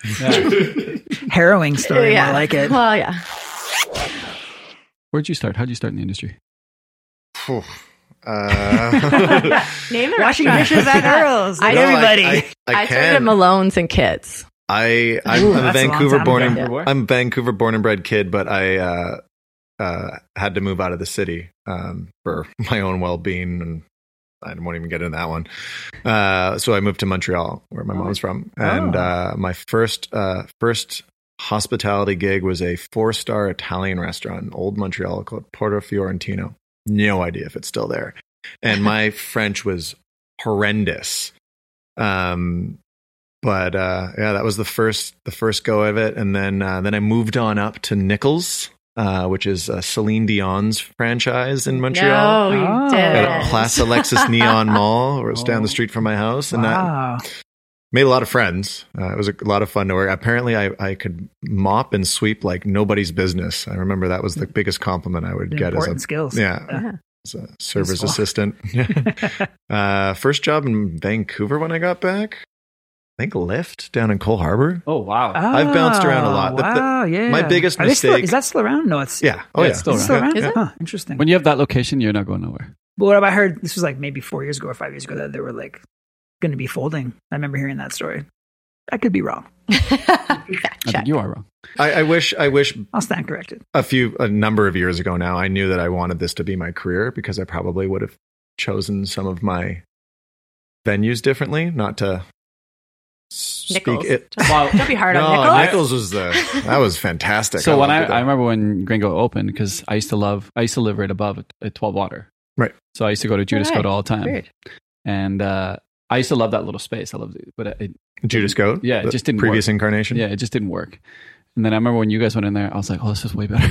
[SPEAKER 2] Harrowing story.
[SPEAKER 4] yeah,
[SPEAKER 2] I like it.
[SPEAKER 4] Well, yeah.
[SPEAKER 1] Where'd you start? How'd you start in the industry?
[SPEAKER 3] Phew. Uh,
[SPEAKER 4] Name it.
[SPEAKER 2] Washing dishes at Earl's. Like
[SPEAKER 4] I-
[SPEAKER 2] everybody.
[SPEAKER 3] I, I, I
[SPEAKER 4] I started at
[SPEAKER 3] can.
[SPEAKER 4] Malone's and Kids.
[SPEAKER 3] I I'm,
[SPEAKER 2] Ooh,
[SPEAKER 3] I'm a
[SPEAKER 2] that's a long
[SPEAKER 3] Vancouver
[SPEAKER 2] time
[SPEAKER 3] born
[SPEAKER 2] ago.
[SPEAKER 3] and I'm a Vancouver born and bred kid, but I uh, uh, had to move out of the city um, for my own well being, and I won't even get into that one. Uh, so I moved to Montreal, where my mom's from, and
[SPEAKER 2] Oh.
[SPEAKER 3] uh, my first uh, first hospitality gig was a four star Italian restaurant in Old Montreal called Porto Fiorentino. No idea if it's still there, and my French was horrendous. Um, But uh, yeah, that was the first the first go of it, and then uh, then I moved on up to Nichols, uh, which is uh, Celine Dion's franchise in Montreal.
[SPEAKER 4] No, you
[SPEAKER 2] Oh.
[SPEAKER 4] did.
[SPEAKER 3] At Place Alexis Neon Mall, where it's down the street from my house, and that
[SPEAKER 2] Wow.
[SPEAKER 3] made a lot of friends. Uh, it was a lot of fun to work. Apparently, I, I could mop and sweep like nobody's business. I remember that was the biggest compliment I would get as
[SPEAKER 2] Important
[SPEAKER 3] a
[SPEAKER 2] skills.
[SPEAKER 3] yeah,
[SPEAKER 4] Yeah.
[SPEAKER 3] as a server's
[SPEAKER 2] Useful.
[SPEAKER 3] assistant. uh, first job in Vancouver when I got back. I think Lyft down in Cole Harbor.
[SPEAKER 1] Oh wow!
[SPEAKER 3] I've bounced around a lot. The- the-
[SPEAKER 2] Wow, yeah.
[SPEAKER 3] my biggest
[SPEAKER 2] Are they still-
[SPEAKER 3] mistake-
[SPEAKER 2] is that still around? No, it's
[SPEAKER 3] Yeah. Oh
[SPEAKER 1] Yeah,
[SPEAKER 3] yeah.
[SPEAKER 1] it's still
[SPEAKER 2] Is it still
[SPEAKER 1] around.
[SPEAKER 2] around.
[SPEAKER 4] Is it?
[SPEAKER 2] Huh, interesting.
[SPEAKER 1] When you have that location, you're not going nowhere.
[SPEAKER 2] But what have I heard? This was like maybe four years ago or five years ago that they were like going to be folding. I remember hearing that story. I could be wrong.
[SPEAKER 4] Fact
[SPEAKER 1] I
[SPEAKER 4] check.
[SPEAKER 1] think you are wrong.
[SPEAKER 3] I, I wish. I wish
[SPEAKER 2] I'll stand corrected.
[SPEAKER 3] a few a number of years ago now. I knew that I wanted this to be my career because I probably would have chosen some of my venues differently. Not to speak
[SPEAKER 4] Nichols.
[SPEAKER 3] it.
[SPEAKER 4] Don't, don't be hard
[SPEAKER 3] No,
[SPEAKER 4] on Nichols.
[SPEAKER 3] Nichols was the that was fantastic.
[SPEAKER 1] So when I,
[SPEAKER 3] loved it.
[SPEAKER 1] I remember when Gringo opened, because I used to love, I used to live right above at, at twelve Water.
[SPEAKER 3] Right.
[SPEAKER 1] So I used to go to Judas
[SPEAKER 4] Right.
[SPEAKER 1] Goat all the time.
[SPEAKER 4] Weird.
[SPEAKER 1] And uh, I used to love that little space. I loved it. But it,
[SPEAKER 3] Judas Goat,
[SPEAKER 1] Yeah, it
[SPEAKER 3] the
[SPEAKER 1] just didn't
[SPEAKER 3] previous
[SPEAKER 1] work.
[SPEAKER 3] incarnation.
[SPEAKER 1] yeah, it just didn't work. And then I remember when you guys went in there, I was like, oh, this is way better.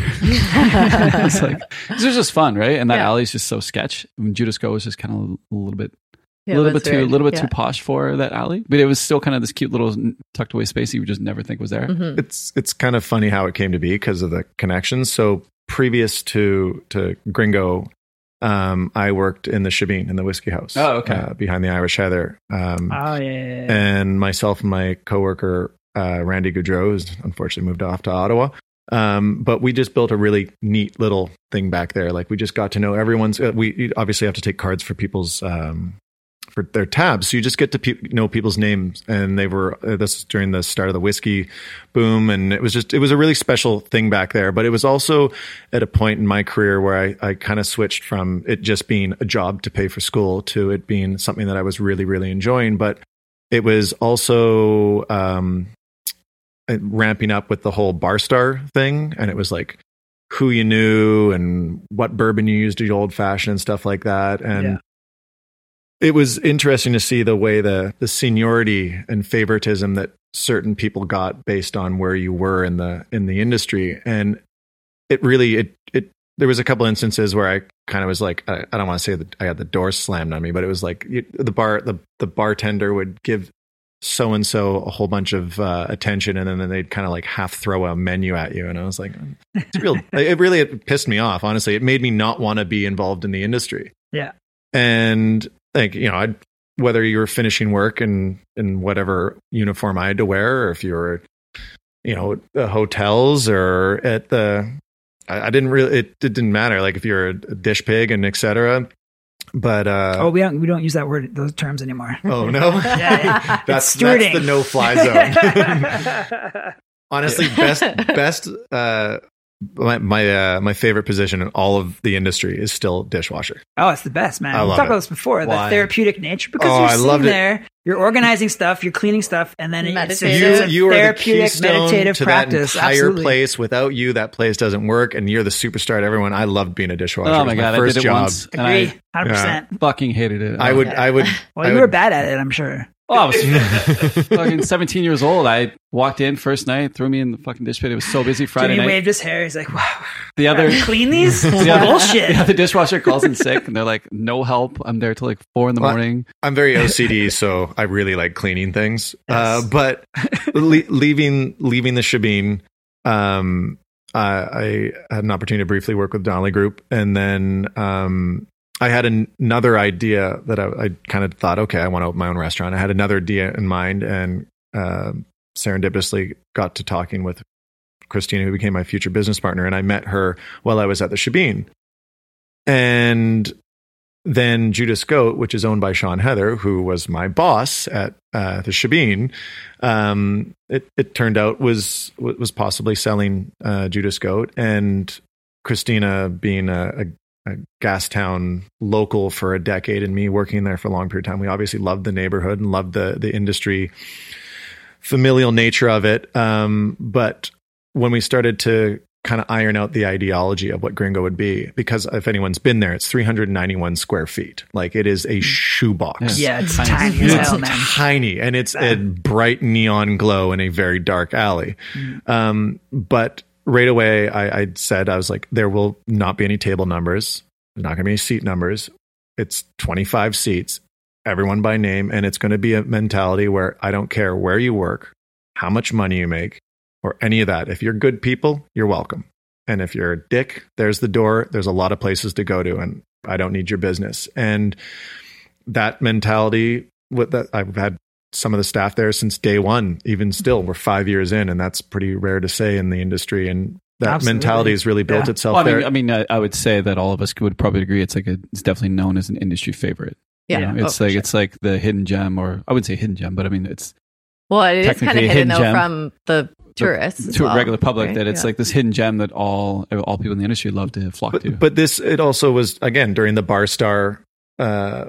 [SPEAKER 1] It's like, this was just fun, right? And that
[SPEAKER 4] Yeah.
[SPEAKER 1] alley is just so sketch. When Judas Goat was just kind of a little bit,
[SPEAKER 4] Yeah,
[SPEAKER 1] a little
[SPEAKER 4] it
[SPEAKER 1] bit
[SPEAKER 4] was
[SPEAKER 1] too, a
[SPEAKER 4] weird.
[SPEAKER 1] little bit
[SPEAKER 4] Yeah.
[SPEAKER 1] too posh for that alley. But it was still kind of this cute little tucked away space you would just never think was there.
[SPEAKER 4] Mhm.
[SPEAKER 3] It's it's kind of funny how it came to be because of the connections. So previous to to Gringo, um, I worked in the Shebeen in the whiskey house.
[SPEAKER 1] Oh, okay.
[SPEAKER 3] uh, behind the Irish Heather. Um,
[SPEAKER 2] Oh, yeah. yeah, yeah.
[SPEAKER 3] and myself and my coworker uh, Randy Goudreau, who's unfortunately moved off to Ottawa. Um, but we just built a really neat little thing back there. Like we just got to know everyone's. Uh, we you obviously have to take cards for people's um, for their tabs, so you just get to pe- know people's names. And they were uh, this was during the start of the whiskey boom, and it was just it was a really special thing back there. But it was also at a point in my career where I, I kind of switched from it just being a job to pay for school to it being something that I was really really enjoying. But it was also um, ramping up with the whole Bar Star thing, and it was like who you knew and what bourbon you used to old fashioned and stuff like that. And
[SPEAKER 2] Yeah.
[SPEAKER 3] it was interesting to see the way the the seniority and favoritism that certain people got based on where you were in the in the industry. And it really it it there was a couple instances where I kind of was like, I, I don't want to say that I had the door slammed on me, but it was like you, the bar the the bartender would give so and so a whole bunch of uh, attention, and then they'd kind of like half throw a menu at you, and I was like, it's real. It really it pissed me off. Honestly, it made me not want to be involved in the industry.
[SPEAKER 2] Yeah,
[SPEAKER 3] and like you know, I'd, whether you were finishing work in in whatever uniform I had to wear, or if you were, you know, the hotels or at the, I, I didn't really. It, it didn't matter. Like if you're a dish pig and et cetera. But uh,
[SPEAKER 2] oh, we don't we don't use that word those terms anymore.
[SPEAKER 3] Oh no,
[SPEAKER 2] yeah, yeah.
[SPEAKER 3] that's,
[SPEAKER 2] It's
[SPEAKER 3] that's
[SPEAKER 2] stewarding.
[SPEAKER 3] the no fly zone. Honestly, best best uh, my my uh, my favorite position in all of the industry is still dishwasher.
[SPEAKER 2] Oh, it's the best, man.
[SPEAKER 3] I
[SPEAKER 2] We
[SPEAKER 3] love
[SPEAKER 2] talked
[SPEAKER 3] it.
[SPEAKER 2] about this before.
[SPEAKER 3] Why?
[SPEAKER 2] The therapeutic nature, because
[SPEAKER 3] Oh,
[SPEAKER 2] you're
[SPEAKER 3] I
[SPEAKER 2] sitting
[SPEAKER 3] loved it.
[SPEAKER 2] there, you're organizing stuff, you're cleaning stuff, and then it's, it's,
[SPEAKER 4] Meditative.
[SPEAKER 3] You
[SPEAKER 2] it's a
[SPEAKER 3] you are the
[SPEAKER 2] therapeutic,
[SPEAKER 3] keystone
[SPEAKER 2] meditative
[SPEAKER 3] to
[SPEAKER 2] practice.
[SPEAKER 3] that entire
[SPEAKER 2] Absolutely.
[SPEAKER 3] place. Without you, that place doesn't work, and you're the superstar to everyone. I loved being a dishwasher.
[SPEAKER 1] Oh
[SPEAKER 3] It was
[SPEAKER 1] my god, I
[SPEAKER 3] first
[SPEAKER 1] did it
[SPEAKER 3] job.
[SPEAKER 1] once, and
[SPEAKER 2] Agree,
[SPEAKER 1] I
[SPEAKER 2] one hundred percent.
[SPEAKER 1] fucking hated it.
[SPEAKER 3] I would I would.
[SPEAKER 2] Well,
[SPEAKER 3] I
[SPEAKER 2] you
[SPEAKER 3] would,
[SPEAKER 2] were bad at it, I'm sure.
[SPEAKER 1] Oh, I was fucking seventeen years old. I walked in first night, threw me in the fucking dish pit. It was so busy Friday
[SPEAKER 2] Jimmy
[SPEAKER 1] night.
[SPEAKER 2] waved his hair. He's like, wow,
[SPEAKER 1] The other,
[SPEAKER 2] you clean these? This is
[SPEAKER 1] the other,
[SPEAKER 2] bullshit.
[SPEAKER 1] the other dishwasher calls in sick, and they're like, "No help. I'm there till like four in the
[SPEAKER 3] Well,
[SPEAKER 1] morning."
[SPEAKER 3] I'm very O C D, so I really like cleaning things. Uh,
[SPEAKER 2] Yes.
[SPEAKER 3] but le- leaving leaving the shebeen, um, I, I had an opportunity to briefly work with Donnelly Group, and then um, I had an, another idea that I, I kind of thought, okay, I want to open my own restaurant. I had another idea in mind, and uh, serendipitously got to talking with Christina, who became my future business partner, and I met her while I was at the shebeen, and then Judas Goat, which is owned by Sean Heather, who was my boss at uh, the shebeen, um, it, it turned out was was possibly selling uh, Judas Goat, and Christina being a, a, a Gastown local for a decade, and me working there for a long period of time, we obviously loved the neighborhood and loved the the industry, familial nature of it. Um, but when we started to kind of iron out the ideology of what Gringo would be, because if anyone's been there, it's three hundred ninety-one square feet. Like it is a shoebox.
[SPEAKER 2] Yeah, it's
[SPEAKER 1] Tiny.
[SPEAKER 2] tiny as
[SPEAKER 3] It's
[SPEAKER 2] hell, man.
[SPEAKER 3] tiny, and it's a bright neon glow in a very dark alley. Um, but right away, I, I said, I was like, there will not be any table numbers. There's not going to be any seat numbers. It's twenty-five seats, everyone by name, and it's going to be a mentality where I don't care where you work, how much money you make, or any of that. If you're good people, you're welcome. And if you're a dick, there's the door. There's a lot of places to go to, and I don't need your business. And that mentality, with that, I've had some of the staff there since day one, even still, we're five years in, and that's pretty rare to say in the industry. And that
[SPEAKER 2] Absolutely.
[SPEAKER 3] mentality has really built
[SPEAKER 2] Yeah.
[SPEAKER 3] itself
[SPEAKER 1] Well, I
[SPEAKER 3] there.
[SPEAKER 1] mean, I mean, I, I would say that all of us would probably agree. It's like a, it's definitely known as an industry favorite.
[SPEAKER 4] Yeah.
[SPEAKER 1] You know,
[SPEAKER 4] Oh,
[SPEAKER 1] it's
[SPEAKER 4] for
[SPEAKER 1] like
[SPEAKER 4] sure.
[SPEAKER 1] it's like the hidden gem, or I wouldn't say hidden gem, but I mean, it's
[SPEAKER 4] Well, it is kind of
[SPEAKER 1] technically a
[SPEAKER 4] hidden
[SPEAKER 1] hidden
[SPEAKER 4] though
[SPEAKER 1] gem.
[SPEAKER 4] from the tourists as
[SPEAKER 1] to
[SPEAKER 4] well,
[SPEAKER 1] a regular public
[SPEAKER 4] right?
[SPEAKER 1] that it's
[SPEAKER 4] Yeah.
[SPEAKER 1] like this hidden gem that all all people in the industry love to flock to.
[SPEAKER 3] but, but this, it also was, again, during the Bar Star, uh,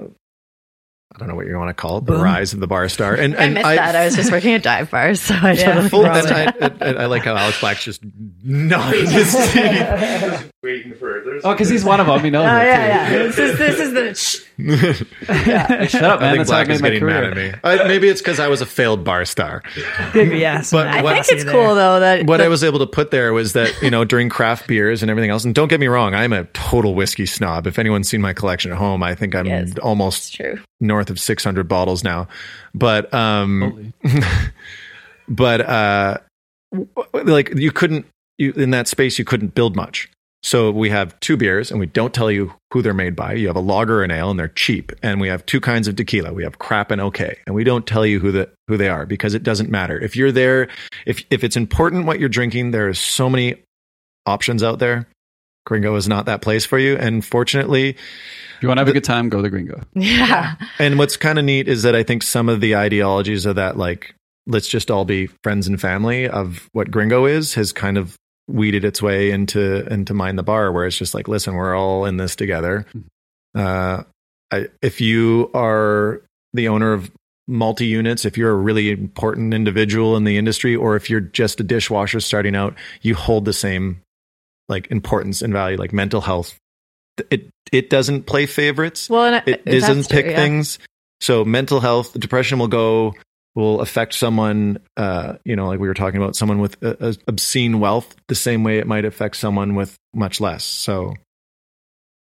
[SPEAKER 3] I don't know what you want to call it, the
[SPEAKER 2] Boom.
[SPEAKER 3] rise of the Bar Star. And,
[SPEAKER 4] I
[SPEAKER 3] and
[SPEAKER 4] missed that. I was just working at dive bars, so I
[SPEAKER 2] Yeah.
[SPEAKER 4] totally
[SPEAKER 3] Full,
[SPEAKER 4] missed
[SPEAKER 3] and
[SPEAKER 4] it.
[SPEAKER 3] I, I, I like how Alex Black's just nodding his teeth.
[SPEAKER 5] Waiting for it. There's
[SPEAKER 1] oh, because he's one of them, you know.
[SPEAKER 4] Oh yeah, yeah. This is this is the.
[SPEAKER 1] Shut up,
[SPEAKER 3] I
[SPEAKER 1] man.
[SPEAKER 3] think
[SPEAKER 1] That's how I
[SPEAKER 3] Black
[SPEAKER 1] made
[SPEAKER 3] is
[SPEAKER 1] my
[SPEAKER 3] getting mad
[SPEAKER 1] career.
[SPEAKER 3] at me. I, maybe it's because I was a failed bar star.
[SPEAKER 2] Could be, yeah, some
[SPEAKER 3] But
[SPEAKER 4] I
[SPEAKER 3] what-
[SPEAKER 4] think
[SPEAKER 2] animosity
[SPEAKER 4] it's
[SPEAKER 2] there.
[SPEAKER 4] cool though that
[SPEAKER 3] What
[SPEAKER 4] that-
[SPEAKER 3] I was able to put there was that, you know, during craft beers and everything else, and don't get me wrong, I'm a total whiskey snob. If anyone's seen my collection at home, I think I'm
[SPEAKER 4] Yes. It's
[SPEAKER 3] almost
[SPEAKER 4] true.
[SPEAKER 3] north of six hundred bottles now. But, um,
[SPEAKER 1] Holy.
[SPEAKER 3] but, uh, w- like you couldn't, you, in that space, you couldn't build much. So we have two beers, and we don't tell you who they're made by. You have a lager and ale, and they're cheap. And we have two kinds of tequila. We have crap and okay, and we don't tell you who the who they are because it doesn't matter. If you're there, if if it's important what you're drinking, there is so many options out there. Gringo is not that place for you, and fortunately,
[SPEAKER 1] If you want to have a good time, go to Gringo.
[SPEAKER 4] Yeah.
[SPEAKER 3] and what's kind of neat is that I think some of the ideologies of that, like let's just all be friends and family, of what Gringo is, has kind of weeded its way into into Mind the Bar, where it's just like, listen, we're all in this together. Uh, I, if you are the owner of multi units, if you're a really important individual in the industry, or if you're just a dishwasher starting out, you hold the same like importance and value, like mental health. It it doesn't play favorites.
[SPEAKER 4] Well, and I-
[SPEAKER 3] It
[SPEAKER 4] that's
[SPEAKER 3] doesn't
[SPEAKER 4] true,
[SPEAKER 3] pick
[SPEAKER 4] yeah.
[SPEAKER 3] things. So mental health, depression will go, will affect someone, uh, you know, like we were talking about, someone with uh, uh, obscene wealth, the same way it might affect someone with much less. So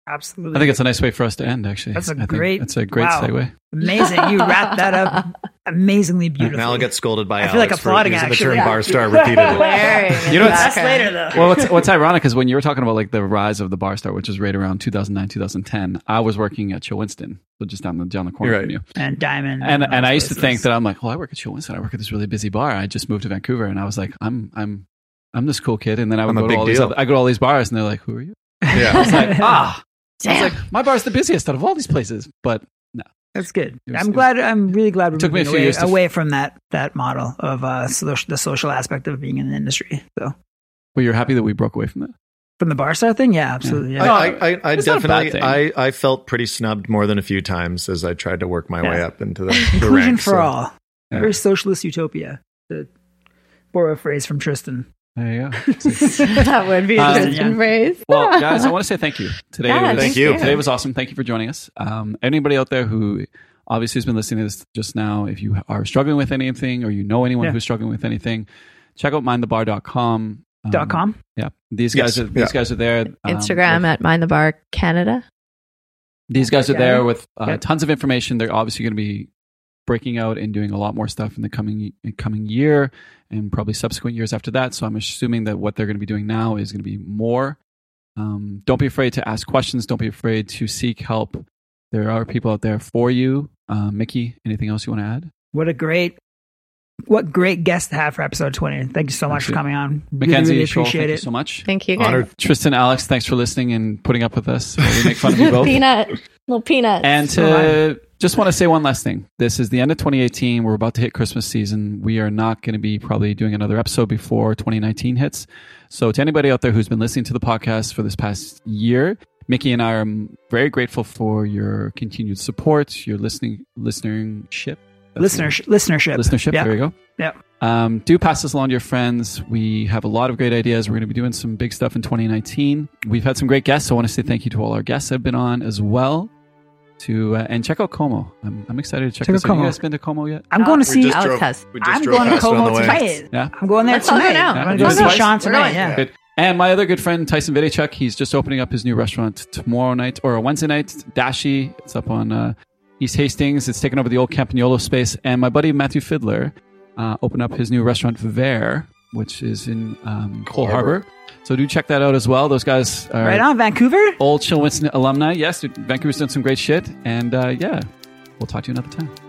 [SPEAKER 2] Absolutely.
[SPEAKER 1] I think it's a nice way for us to end, actually.
[SPEAKER 2] That's a
[SPEAKER 1] I think
[SPEAKER 2] great-
[SPEAKER 1] That's a great
[SPEAKER 2] wow.
[SPEAKER 1] segue.
[SPEAKER 2] amazing. You wrapped that up amazingly beautifully.
[SPEAKER 3] Now I'll get scolded by
[SPEAKER 2] I
[SPEAKER 3] Alex
[SPEAKER 2] feel like
[SPEAKER 3] for
[SPEAKER 2] applauding,
[SPEAKER 3] using the
[SPEAKER 2] actually.
[SPEAKER 3] term
[SPEAKER 2] Yeah.
[SPEAKER 3] bar star repeatedly.
[SPEAKER 4] Wearing
[SPEAKER 1] You know, it's-
[SPEAKER 2] That's later, though.
[SPEAKER 1] Well, what's, what's ironic is when you were talking about like the rise of the bar star, which is right around two thousand nine, two thousand ten, I was working at Show Winston, so just down the, down the corner
[SPEAKER 3] You're
[SPEAKER 1] from
[SPEAKER 3] right.
[SPEAKER 1] you.
[SPEAKER 2] And Diamond.
[SPEAKER 1] And
[SPEAKER 2] all
[SPEAKER 1] and I
[SPEAKER 2] those
[SPEAKER 1] used to think
[SPEAKER 2] places.
[SPEAKER 1] that I'm like, well, I work at Show Winston. I work at this really busy bar. I just moved to Vancouver, and I was like, I'm I'm I'm this cool kid. And then I would
[SPEAKER 3] I'm a
[SPEAKER 1] go to
[SPEAKER 3] big
[SPEAKER 1] all these
[SPEAKER 3] deal.
[SPEAKER 1] other, I go to all these bars, and they're like, who are you?
[SPEAKER 3] Yeah.
[SPEAKER 1] I was like, ah, I
[SPEAKER 4] Damn.
[SPEAKER 1] was like, my bar's the busiest out of all these places, but no.
[SPEAKER 2] That's good.
[SPEAKER 1] It was-
[SPEAKER 2] I'm
[SPEAKER 1] it
[SPEAKER 2] glad. I'm really glad we're
[SPEAKER 1] It took me a
[SPEAKER 2] moving
[SPEAKER 1] few
[SPEAKER 2] away,
[SPEAKER 1] years to f-
[SPEAKER 2] away from that that model of uh, so the social aspect of being in the industry. So
[SPEAKER 1] Well, you're happy that we broke away from that.
[SPEAKER 2] from the bar star thing, yeah, absolutely. Yeah.
[SPEAKER 1] No,
[SPEAKER 3] I, I, I, I
[SPEAKER 1] it's not a bad
[SPEAKER 3] definitely,
[SPEAKER 1] thing.
[SPEAKER 3] I, I felt pretty snubbed more than a few times as I tried to work my
[SPEAKER 2] Yeah.
[SPEAKER 3] way up into the, the
[SPEAKER 2] Inclusion
[SPEAKER 3] ranks.
[SPEAKER 2] for
[SPEAKER 3] so-
[SPEAKER 2] all.
[SPEAKER 1] Yeah.
[SPEAKER 2] Very socialist utopia. To borrow a phrase from Tristan.
[SPEAKER 1] There you go.
[SPEAKER 4] That would be a
[SPEAKER 1] Um,
[SPEAKER 4] Christian
[SPEAKER 2] yeah.
[SPEAKER 4] phrase.
[SPEAKER 1] Well, guys, I want to say thank you. Today
[SPEAKER 4] Yeah,
[SPEAKER 1] was,
[SPEAKER 3] thank you.
[SPEAKER 1] Today was awesome. Thank you for joining us. Um, anybody out there who obviously has been listening to this just now, if you are struggling with anything or you know anyone
[SPEAKER 2] Yeah.
[SPEAKER 1] who's struggling with anything, check out mind the bar dot com. Um,
[SPEAKER 2] Dot com.
[SPEAKER 1] Yeah, these
[SPEAKER 3] Yes,
[SPEAKER 1] guys are these
[SPEAKER 3] yeah.
[SPEAKER 1] guys are there. um,
[SPEAKER 4] Instagram
[SPEAKER 1] with-
[SPEAKER 4] at Mind the Bar Canada.
[SPEAKER 1] These guys are
[SPEAKER 2] Yeah.
[SPEAKER 1] there with uh,
[SPEAKER 2] Yeah.
[SPEAKER 1] tons of information. They're obviously going to be breaking out and doing a lot more stuff in the coming coming year and probably subsequent years after that. So I'm assuming that what they're going to be doing now is going to be more. Um, don't be afraid to ask questions. Don't be afraid to seek help. There are people out there for you. Uh, Mickey, anything else you want to add?
[SPEAKER 2] What a great, what great guest to have for episode twenty. Thank you so much for
[SPEAKER 1] Absolutely.
[SPEAKER 2] coming on. Really,
[SPEAKER 1] Mackenzie,
[SPEAKER 2] really
[SPEAKER 1] Shoal,
[SPEAKER 2] appreciate
[SPEAKER 1] thank you
[SPEAKER 2] it.
[SPEAKER 1] so much.
[SPEAKER 4] Thank you. Guys.
[SPEAKER 3] Honored.
[SPEAKER 1] Tristan, Alex, thanks for listening and putting up with us. We make fun of you both.
[SPEAKER 4] Peanut. Little peanuts.
[SPEAKER 1] And
[SPEAKER 2] So
[SPEAKER 1] to just want to say one last thing. This is the end of twenty eighteen. We're about to hit Christmas season. We are not going to be probably doing another episode before twenty nineteen hits. So to anybody out there who's been listening to the podcast for this past year, Mickey and I are very grateful for your continued support, your listening listenership. That's the word.
[SPEAKER 2] Listenership. Listenership.
[SPEAKER 1] Listenership.
[SPEAKER 2] Yeah.
[SPEAKER 1] There you go.
[SPEAKER 2] Yeah.
[SPEAKER 1] Um, do pass this along to your friends. We have a lot of great ideas. We're going to be doing some big stuff in twenty nineteen. We've had some great guests. So I want to say thank you to all our guests that have been on as well. To uh, and check out Como. I'm, I'm excited to check,
[SPEAKER 2] Check
[SPEAKER 1] this
[SPEAKER 2] out
[SPEAKER 1] out. You
[SPEAKER 2] Como.
[SPEAKER 1] guys been to Como yet?
[SPEAKER 2] I'm going to
[SPEAKER 3] We
[SPEAKER 2] see.
[SPEAKER 3] just
[SPEAKER 4] Alex
[SPEAKER 3] drove,
[SPEAKER 4] has.
[SPEAKER 3] we just
[SPEAKER 2] I'm
[SPEAKER 3] drove
[SPEAKER 2] going to
[SPEAKER 3] past it on
[SPEAKER 2] Como
[SPEAKER 3] the way.
[SPEAKER 2] tonight.
[SPEAKER 1] Yeah.
[SPEAKER 2] I'm going there
[SPEAKER 4] Let's all go
[SPEAKER 2] tonight.
[SPEAKER 4] now.
[SPEAKER 2] I'm
[SPEAKER 1] Yeah.
[SPEAKER 2] going to
[SPEAKER 1] You
[SPEAKER 2] go
[SPEAKER 1] did
[SPEAKER 2] see
[SPEAKER 1] twice?
[SPEAKER 2] Sean
[SPEAKER 4] We're
[SPEAKER 2] tonight.
[SPEAKER 4] going.
[SPEAKER 2] Yeah.
[SPEAKER 1] Good. And my other good friend Tyson Vidichuk, he's just opening up his new restaurant tomorrow night or Wednesday night. Dashi. It's up on uh, East Hastings. It's taken over the old Campagnolo space. And my buddy Matthew Fiddler uh, opened up his new restaurant Ver, which is in um, Cole Harbor. So do check that out as well. Those guys are
[SPEAKER 2] Right on, Vancouver.
[SPEAKER 1] old Chill Winston alumni. Yes, Vancouver's done some great shit. And uh, yeah, we'll talk to you another time.